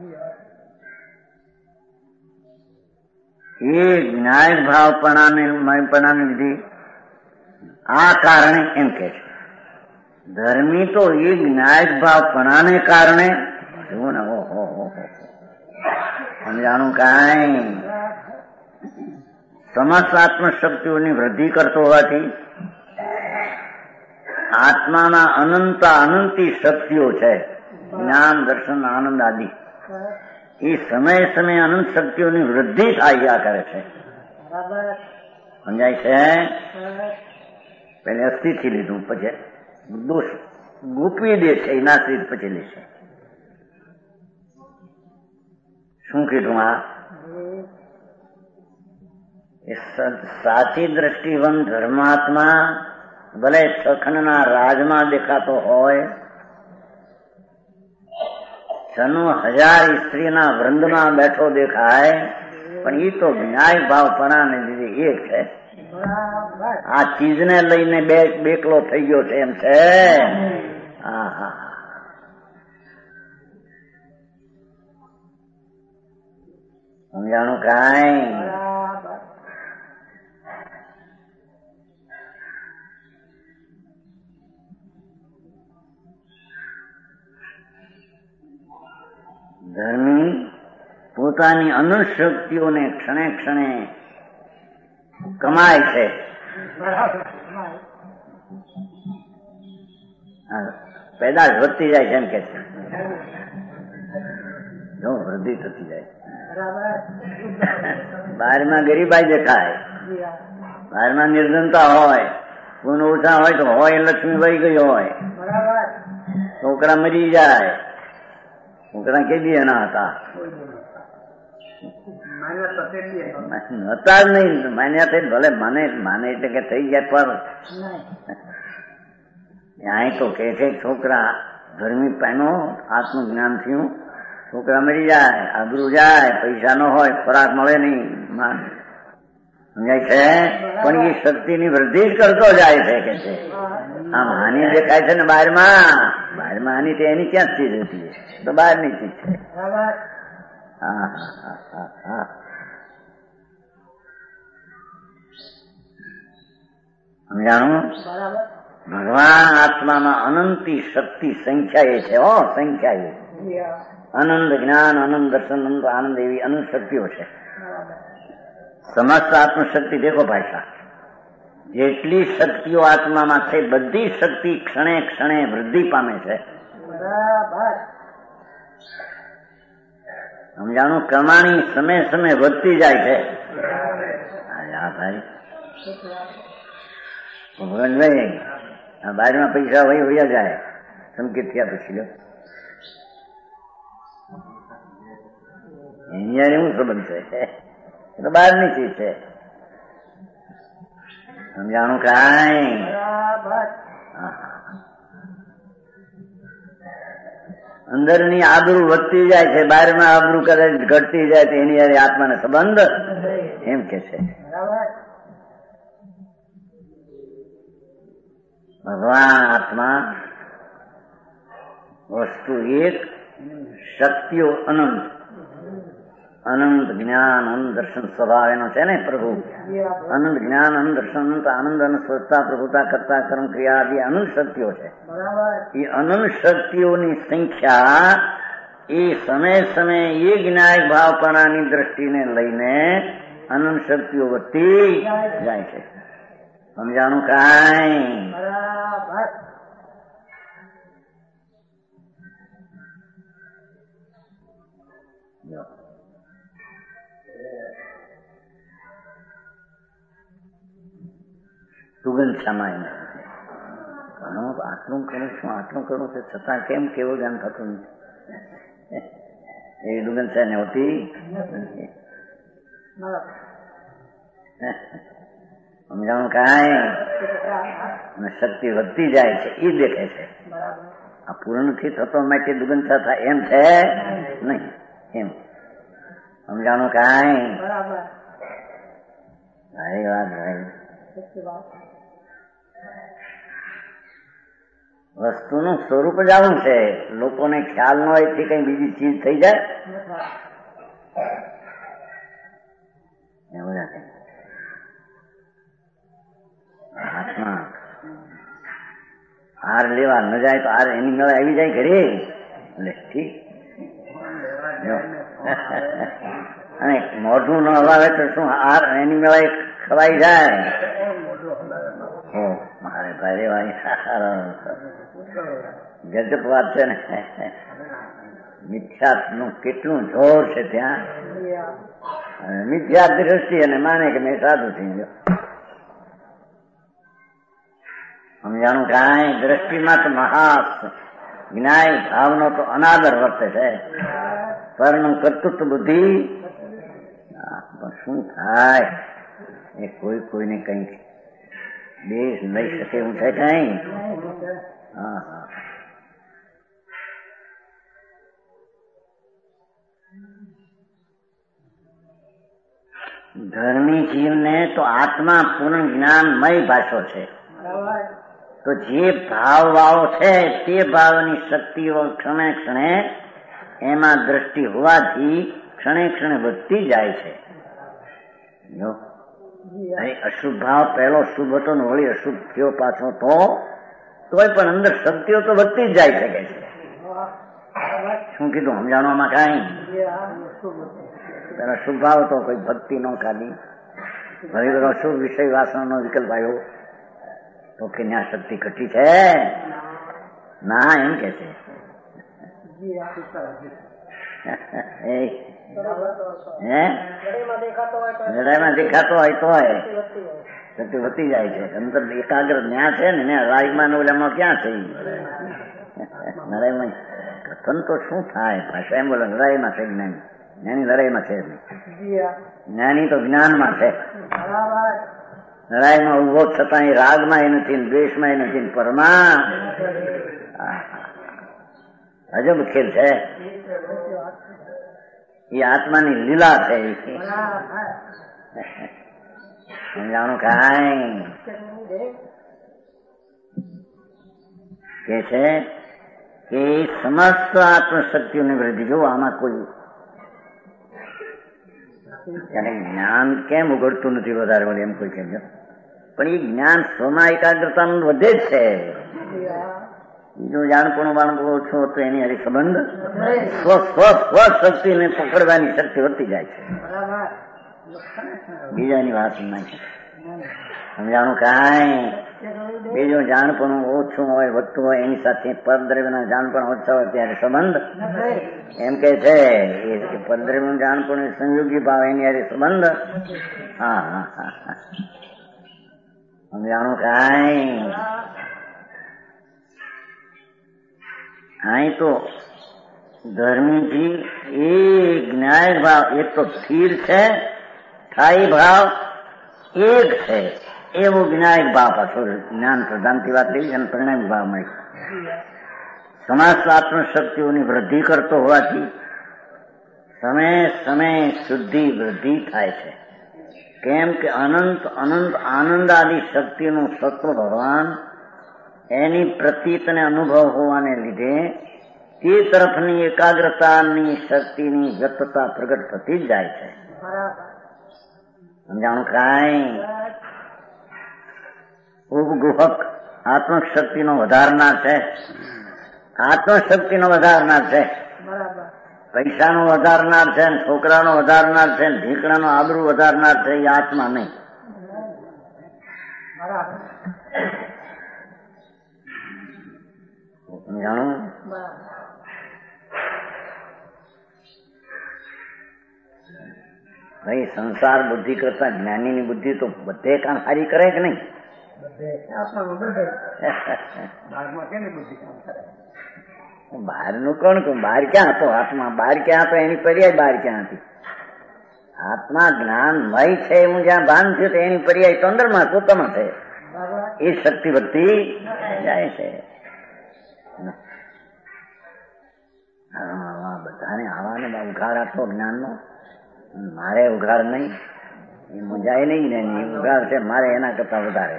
એ જ્ઞાયક ભાવપણાને લીધે આ કારણે એમ કે છે ધર્મી તો એ જ્ઞાયક ભાવપણાને કારણે જુઓ ને. સમજાણું કાંઈ? સમસ્ત આત્મશક્તિઓની વૃદ્ધિ કરતો હોવાથી આત્મામાં અનંતી શક્તિઓ છે. જ્ઞાન, દર્શન, આનંદ આદિ એ સમય સમયે અનંત શક્તિઓની વૃદ્ધિ થયા કરે છે. સમજાય છે? પેલે અસ્થિથી લીધું, પછી દોષ ગોપવી દે છે એના સ્થિત પછી લે છે. શું કીધું? આ સાચી દ્રષ્ટિવંત ધર્માત્મા ભલે સખનના રાજમાં દેખાતો હોય, 96,000 સ્ત્રીના વૃંદમાં બેઠો દેખાય, પણ એ તો જ્ઞાય ભાવપણાને લીધે એક છે. આ ચીજને લઈને બેકલો થઈ ગયો છે એમ છે. સમજાણું કાંઈ? ધર્મી પોતાની અનુશક્તિઓને ક્ષણે ક્ષણે કમાય છે. પેદાશ વધતી જાય છે એમ કે છે. જો વૃદ્ધિ થતી જાય. બહારમાં ગરીબાઈ દેખાય, બહારમાં નિર્ધનતા હોય, ગુણ ઓછા હોય તો હોય લક્ષ્મી વહી ગઈ હોય, છોકરા મરી જાય. છોકરા કેદી એના હતા જ નહીં. માન્યા થઈ ભલે માને એટલે કે થઈ ગયા, પર અહીં તો કે છે છોકરા ધર્મી પામ્યો, આત્મજ્ઞાન થયું, છોકરા મરી જાય, આબરૂ જાય, પૈસા ન હોય, ખોરાક મળે નહીં. સમજાય છે? પણ એ શક્તિની વૃદ્ધિ જ કરતો જાય છે કે છે. આમ હાનિ દેખાય છે ને બહારમાં હાનિ તે એની ક્યાં ચીજ હતી? તો બહારની ચીજ છે. સમજાણું? ભગવાન આત્મામાં અનંતી શક્તિ સંખ્યાએ છે. સંખ્યાએ આનંદ, જ્ઞાન, આનંદ, દર્શન, આનંદ એવી અનંત શક્તિઓ છે. સમસ્ત આત્મશક્તિ દેખો ભાષા જેટલી શક્તિઓ આત્મામાં છે બધી શક્તિ ક્ષણે ક્ષણે વૃદ્ધિ પામે છે. સમજાણું? કમાણી સમય સમય વધતી જાય છે. હા ભાઈ ભગવાનભાઈ, આ બહારમાં પૈસા વયા જાય સંકેત થયા પછી લો એની એવું સંબંધ છે, એ તો બહારની ચીજ છે. સમજાણું? કાંઈ અંદરની આબરૂ વધતી જાય છે, બહારમાં આબરૂ કદાચ ઘટતી જાય તો એની યારે આત્માને સંબંધ એમ કે છે. ભગવાન આત્મા વસ્તુ એક, શક્તિઓ અનંત. અનંત જ્ઞાન અનંત દર્શન સ્વભાવ એનો છે ને પ્રભુ. અનંત જ્ઞાન અનંત દર્શન અનંત આનંદ અને સ્વચ્છતા પ્રભુતા કરતા કર્મ ક્રિયા આદિ અનંત શક્તિઓ છે. એ અનંત શક્તિઓની સંખ્યા એ સમય સમયે એ જ્ઞાયક ભાવપણાની દ્રષ્ટિને લઈને અનંત શક્તિઓ વધતી જાય છે. સમજાણું? કાંઈ સુગંધ સામાન્ય આટલું કરું છું આટલું કરું છું છતાં કેમ કેવું જ્ઞાન થતું નથી, એવી દુગંધ છે ને હોતી. સમજાણું? કાંઈ અને શક્તિ વધતી જાય છે એ દેખે છે. આ પૂર્ણ નથી થતો માટે દુગંધ થાય એમ છે નહીં. એમ સમજાણું? કાંઈ સારી વાત ભાઈ. વસ્તુનું સ્વરૂપ જ આવું છે, લોકોને ખ્યાલ ન હોય થી કઈ બીજી ચીજ થઈ જાય એવું નથી. હાથમાં હાર લેવા ન જાય તો હાર એની મેળે આવી જાય ઘરે એટલે ઠીક. અને મોઢું ન હલાવે તો શું હાર એની મેળે ખવાઈ જાય. મારે ભાઈ ગજબ વાત છે ને. મિથ્યાત્વ નું કેટલું જોર છે ત્યાં. મિથ્યા દ્રષ્ટિ અને માને કે મેં સાધુ થઈ ગયો. સમજાણું? કાંઈ દ્રષ્ટિમાં તો મહા જ્ઞાય ભાવનો તો અનાદર વર્તે છે. પરનું કર્તૃત્વ બુદ્ધિ શું થાય એ કોઈ કોઈને કઈ દેશ લઈ શકે એવું છે કઈ? હા હા. ધર્મી જીવને તો આત્મા પૂર્ણ જ્ઞાનમય ભાષો છે. તો જે ભાવ છે તે ભાવની શક્તિઓ ક્ષણે ક્ષણે એમાં દ્રષ્ટિ હોવાથી ક્ષણે ક્ષણે વધતી જાય છે. અશુભ ભાવ પહેલો શુભ હતો ને વળી અશુભ થયો પાછો તોય પણ અંદર શક્તિઓ તો વધતી જ જાય શકે છે. શું કીધું? સમજાણવામાં કાંઈ? પેલા શુભ ભાવ હતો, કોઈ ભક્તિ ન ખાલી, હવે બધો શુભ વિષય વાસણનો વિકલ્પ આવ્યો તો કે ત્યાં શક્તિ ઘટી છે ના એમ કે છે. લડાઈમાં દેખાતો હોય તો શક્તિ વધતી જાય છે. અંદર એકાગ્ર ન્યા છે ને રાગમાં ઓલામાં ક્યાં છે લડાઈમાં કથન તો શું થાય? ભાષા એમ બોલો લડાઈમાં છે જ્ઞાની. જ્ઞાની લડાઈમાં છે, જ્ઞાની તો જ્ઞાનમાં છે. લડાઈમાં ઉભો છતાં એ રાગમાં એ નથી, દ્વેષમાં એ નથી, પરમાં અજબ ખેલ છે. એ આત્માની લીલા છે. સમજાણું? કાંઈ કે છે કે સમસ્ત આત્મશક્તિઓની વૃદ્ધિ. જો આમાં કોઈ જ્ઞાન કેમ ઉઘડતું નથી વધારે વળે એમ કોઈ કહેજો, પણ એ જ્ઞાન સ્વમાં એકાગ્રતા વધે જ છે. બીજું જાણપણું બાણપણું ઓછું હતું એની હરી સંબંધ સ્વશક્તિ ને પકડવાની શક્તિ વધતી જાય છે. બીજાની વાત નાખી સમજાણું કાંઈ બીજું જાણપણું ઓછું હોય વધતું હોય એની સાથે પરદ્રવ્યના જાણપણ ઓછા હોય ત્યારે સંબંધ એમ કે છે એ પરદ્રવ્યનું જાણપણ સંયોગી ભાવ એની હારે સંબંધ. હા હા હા હા સમજાણું કાંઈ. અહીં તો ધર્મીથી એ જ્ઞાય ભાવ એક તો સ્થિર છે, સ્થાયી ભાવ એક છે એવું જ્ઞાયક ભાવ પાછો જ્ઞાન પ્રધાનથી વાત થઈ અને પરિણામ ભાવ મળી. સમાજ આત્મશક્તિઓની વૃદ્ધિ કરતો હોવાથી સમય સમય શુદ્ધિ વૃદ્ધિ થાય છે. કેમ કે અનંત અનંત આનંદ આદિ શક્તિનું સત્વ ભગવાન એની પ્રતીત અને અનુભવ હોવાને લીધે તે તરફની એકાગ્રતાની શક્તિની વ્યક્તતા પ્રગટ થતી જ જાય છે. સમજાણું કાંઈ. ઉપગુહક આત્મશક્તિનો વધારનાર છે, આત્મશક્તિનો વધારનાર છે, પૈસાનો વધારનાર છે, છોકરાનો વધારનાર છે, ઢીકણાનો આબરૂ વધારનાર છે. એ આત્મા નહીં. સમજાણું. ભાઈ સંસાર બુદ્ધિ કરતા જ્ઞાનીની બુદ્ધિ તો બધે કામ સારી કરે કે નહીં? બહારનું કોણ કહું? બહાર ક્યાં હતો આત્મા? બહાર ક્યાં હતો? એની પર્યાય બહાર ક્યાં હતી? આત્મા જ્ઞાનમય છે એવું જ્યાં ભાન થયું તો એની પર્યાય તો અંદરમાં પોતામાં છે. એ શક્તિ વધતી જાય છે. બધાને આવાને ઉઘાડ આપો જ્ઞાનનો. મારે ઉઘાડ નહીં, એ મુંજાય નહીં ને એ ઉઘાડ છે મારે એના કરતા વધારે.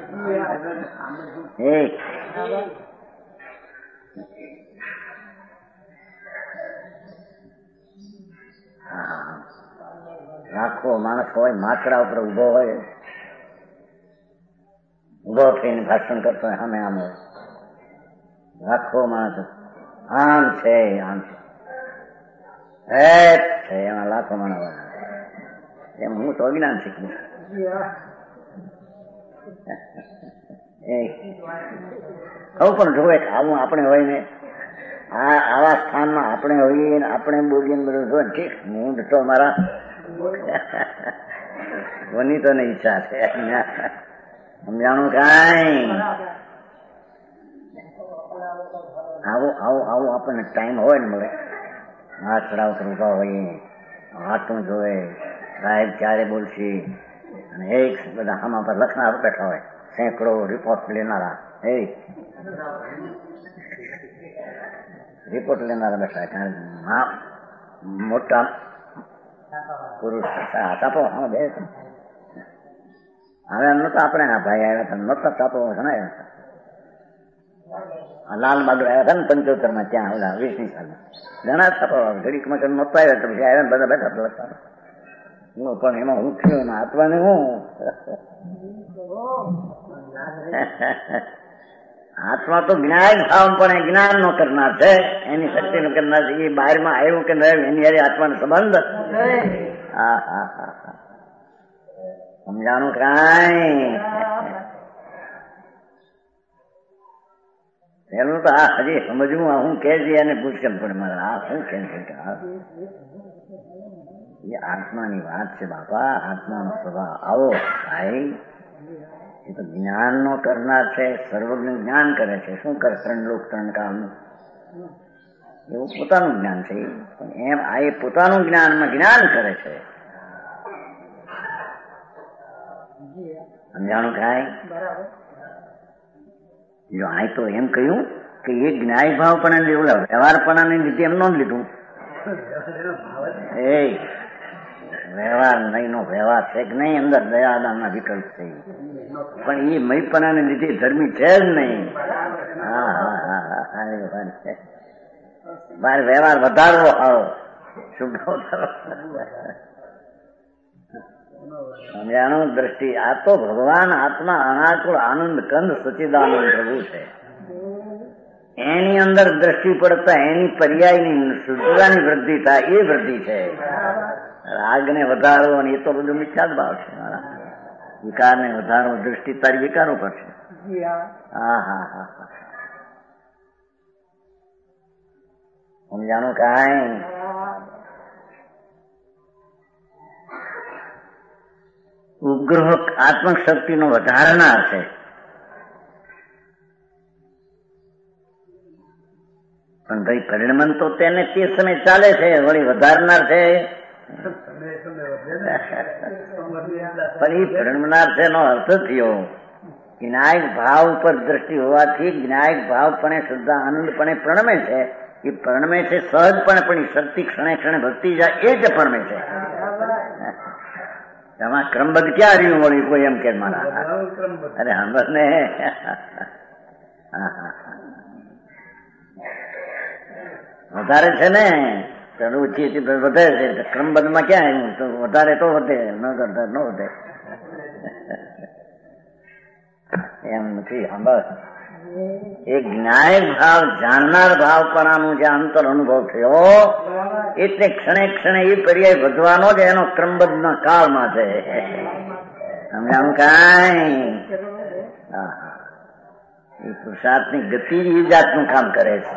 લાખો માણસ હોય, માકડા ઉપર ઉભો હોય, ઉભો થઈને ભાષણ કરતો હોય, સામે આમ હોય, લાખો માણસ આમ છે આમ છે એમાં લાખો માણસ એમ હું તો અજ્ઞાન શીખવું. હવે પણ જોવે આવું આપણે હોય ને આવા સ્થાનમાં આપણે હોઈએ આપણે બોલીએ બધું જો ઠીક હું તો મારા કોની તો નહીં ઈચ્છા છે. સમજાણું કાંઈ. આવું આવું આવું આપણને ટાઈમ હોય ને મળે હાથ ચડાવ કરવા હોઈએ, હાથું જોવે સાહેબ ક્યારે બોલશે અને એક બધા આમાં પર લખનાર બેઠા હોય, સેંકડો રિપોર્ટ લેનારા રિપોર્ટ લેનારા બેઠા કારણ મોટા પુરુષ તાપો બે હવે નતા આપણે આ ભાઈ આવ્યા હતા નતા તાપો જણાવ્યા હતા. લાલ બહાદુર આવ્યા હતા ને 75 માં ત્યાં ઓલા 20ની સાલમાં ઘણા તાપો ઘડીકમાં નતા આવ્યા પછી આવ્યા ને બધા બેઠા લખતા. પણ એમાં હું થયું ને આત્માને હું આત્મા તો જ્ઞાન ભાવ પણ જ્ઞાન નો કરનાર છે, એની શક્તિ નો કરનાર છે. એ બહારમાં આવ્યું કે ન એની હારે આત્માનો સંબંધ. હા હા હા હા સમજાણું કાંઈ. પેલું તો આ હજી સમજવું હું કે છે એને પુષ્કળ પડે મારે આ શું કે છે. એ આત્માની વાત છે બાપા. આત્માનો સ્વભાવ આવો ભાઈ. એ તો જ્ઞાન નો કરનાર છે, સર્વજ્ઞ જ્ઞાન કરે છે. શું કરે? 3 લોક 3 કાળનું એવું પોતાનું જ્ઞાન છે. પણ એમ આ એ પોતાનું જ્ઞાનમાં જ્ઞાન કરે છે. સમજાણું કાંઈ. જો આ તો એમ કહ્યું કે એ જ્ઞાય ભાવ પણ વ્યવહારપણાને લીધે એમ ન લીધું. એ વ્યવહાર નહીં નો વ્યવહાર છે કે નહીં, અંદર દયાદાનના વિકલ્પ છે, પણ એ મયપણાને લીધે ધર્મી છે જ નહીં. હા હા હા હા બાર વ્યવહાર વધારવો આવો શુભ સમજાણું. દ્રષ્ટિ આ તો ભગવાન આત્મા અનાકુળ આનંદ કંદ સચિદાનંદ પ્રભુ છે. એની અંદર દ્રષ્ટિ પડતા એની પર્યાયની શુદ્ધતાની વૃદ્ધિ થાય એ વૃદ્ધિ છે. રાગને વધારવો એ તો બધું મિથ્યા ભાવ છે. વિકારને વધારો દૃષ્ટિ તારી વિકારો પર છે. હા હા હા હા સમજાણું કાંઈ? ઉપગ્રહ આત્મશક્તિનો વધારનાર છે, પણ ભાઈ પરિણમન તો તેને તે સમય ચાલે છે, વળી વધારનાર છે. પણ એ પરિણમનાર છે એનો અર્થ થયો જ્ઞાયક ભાવ ઉપર દ્રષ્ટિ હોવાથી જ્ઞાયક ભાવપણે શ્રદ્ધા આનંદપણે પ્રણમે છે. એ પ્રણમે છે સહજપણે, પણ એ શક્તિ ક્ષણે ક્ષણે વધતી જાય એ જ પ્રણમે છે. એમાં ક્રમબદ્ધ ક્યાં રહ્યું વળી કોઈ એમ કે મારા? અરે હમણાં ને વધારે છે ને ઓછી વધે છે. ક્રમબદ્ધમાં ક્યાં આવ્યું? તો વધારે તો વધે, ન કરતા ન વધે એમ નથી. હંભળ, એ જ્ઞાયક ભાવ જાણનાર ભાવપણાનું જે અંતર અનુભવ થયો એટલે ક્ષણે ક્ષણે એ પર્યાય વધવાનો જ એનો ક્રમબદ્ધના કાળમાં છે. સમજાણું કાંઈ? એ પુરુષાર્થની ગતિ એ જાતનું કામ કરે છે.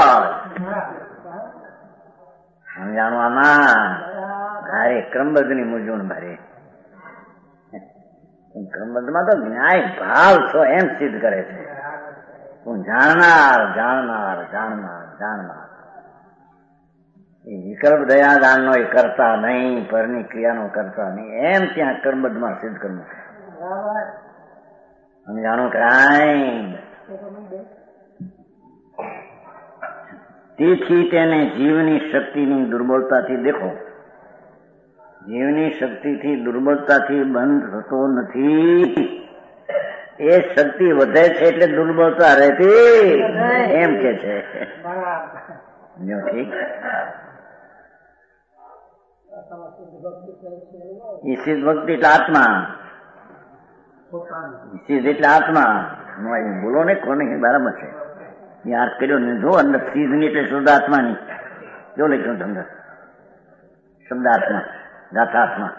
સમજાણું? આમાં ભારે ક્રમબદ્ધની મૂંઝવણ ભારે. ક્રમબદ્ધમાં તો ન્યાય ભાવ છો એમ સિદ્ધ કરે છે. હું જાણનાર જાણનાર જાણનાર જાણનાર એ વિકલ્પ દયાદાનનો એ કરતા નહીં, પરની ક્રિયાનો કરતા નહીં, એમ ત્યાં કર્મબદ્ધમાં સિદ્ધ કરવું. સમજાણું કાંઈ? તેથી તેને જીવની શક્તિની દુર્બળતાથી દેખો. જીવની શક્તિથી દુર્બળતાથી બંધ થતો નથી. એ શક્તિ વધે છે એટલે દુર્બળતા રહેતી એમ કે છે. ઠીક. ઈશિત ભક્તિ એટલે આત્મા. ઈશિત એટલે આત્મા. બોલો ને કોને બરાબર છે. યાદ કર્યો ને જો અંદર સીધની એટલે શુદ્ધાત્માની જો લખ્યું અંદર શબ્દાત્મા ગાથાત્મા.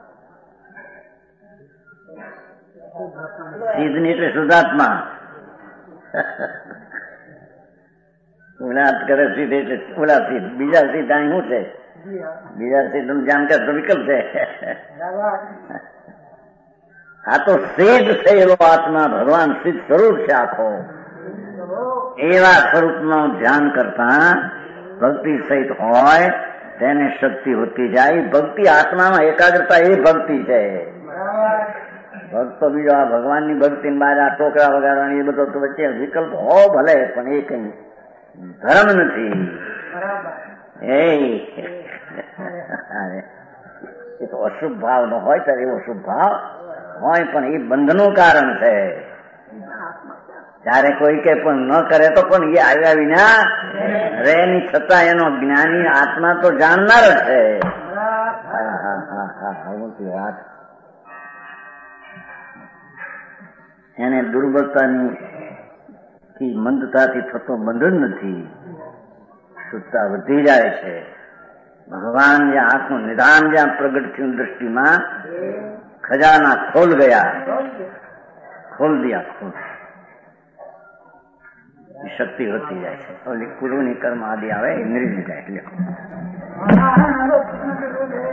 સીધની એટલે શુદ્ધાત્મા. ઓલા કરે સીધ એટલે ઓલા સીધ. બીજા સીધ અહીં શું છે? બીજા સીધ જાણકાર તો વિકલ્પ છે. આ તો સિદ્ધ થયેલો આત્મા ભગવાન સિદ્ધ સ્વરૂપ છે આખો. એવા સ્વરૂપનું ધ્યાન કરતા ભક્તિ સહિત હોય તેને શક્તિ હોતી જાય. ભક્તિ આત્મામાં એકાગ્રતા એ ભક્તિ છે. ભક્તો બીજો આ ભગવાનની ભક્તિ બહાર આ ટોકરા વગાડવાની એ બધો તો વચ્ચે વિકલ્પ હો ભલે, પણ એ કઈ ધર્મ નથી. એ તો અશુભ ભાવ નો હોય ત્યારે એવો શુભ ભાવ હોય, પણ એ બંધનું કારણ છે. જયારે કોઈ કે પણ ન કરે તો પણ એ આવ્યા વિના રે ની છતાં એનો જ્ઞાની આત્મા તો જાણનાર જ છે. વાત એને દુર્બળતાની મંદતાથી થતો બંધન નથી. શુદ્ધતા વધી જાય છે. ભગવાન જ્યાં આંખનું નિદાન જ્યાં પ્રગટ થયું દ્રષ્ટિમાં ખજાના ખોલ ગયા, ખોલ દિયા ખોલ. શક્તિ વધતી જાય છે. પૂર્વની કર્મ આદિ આવે એ નિર્જી જાય એટલે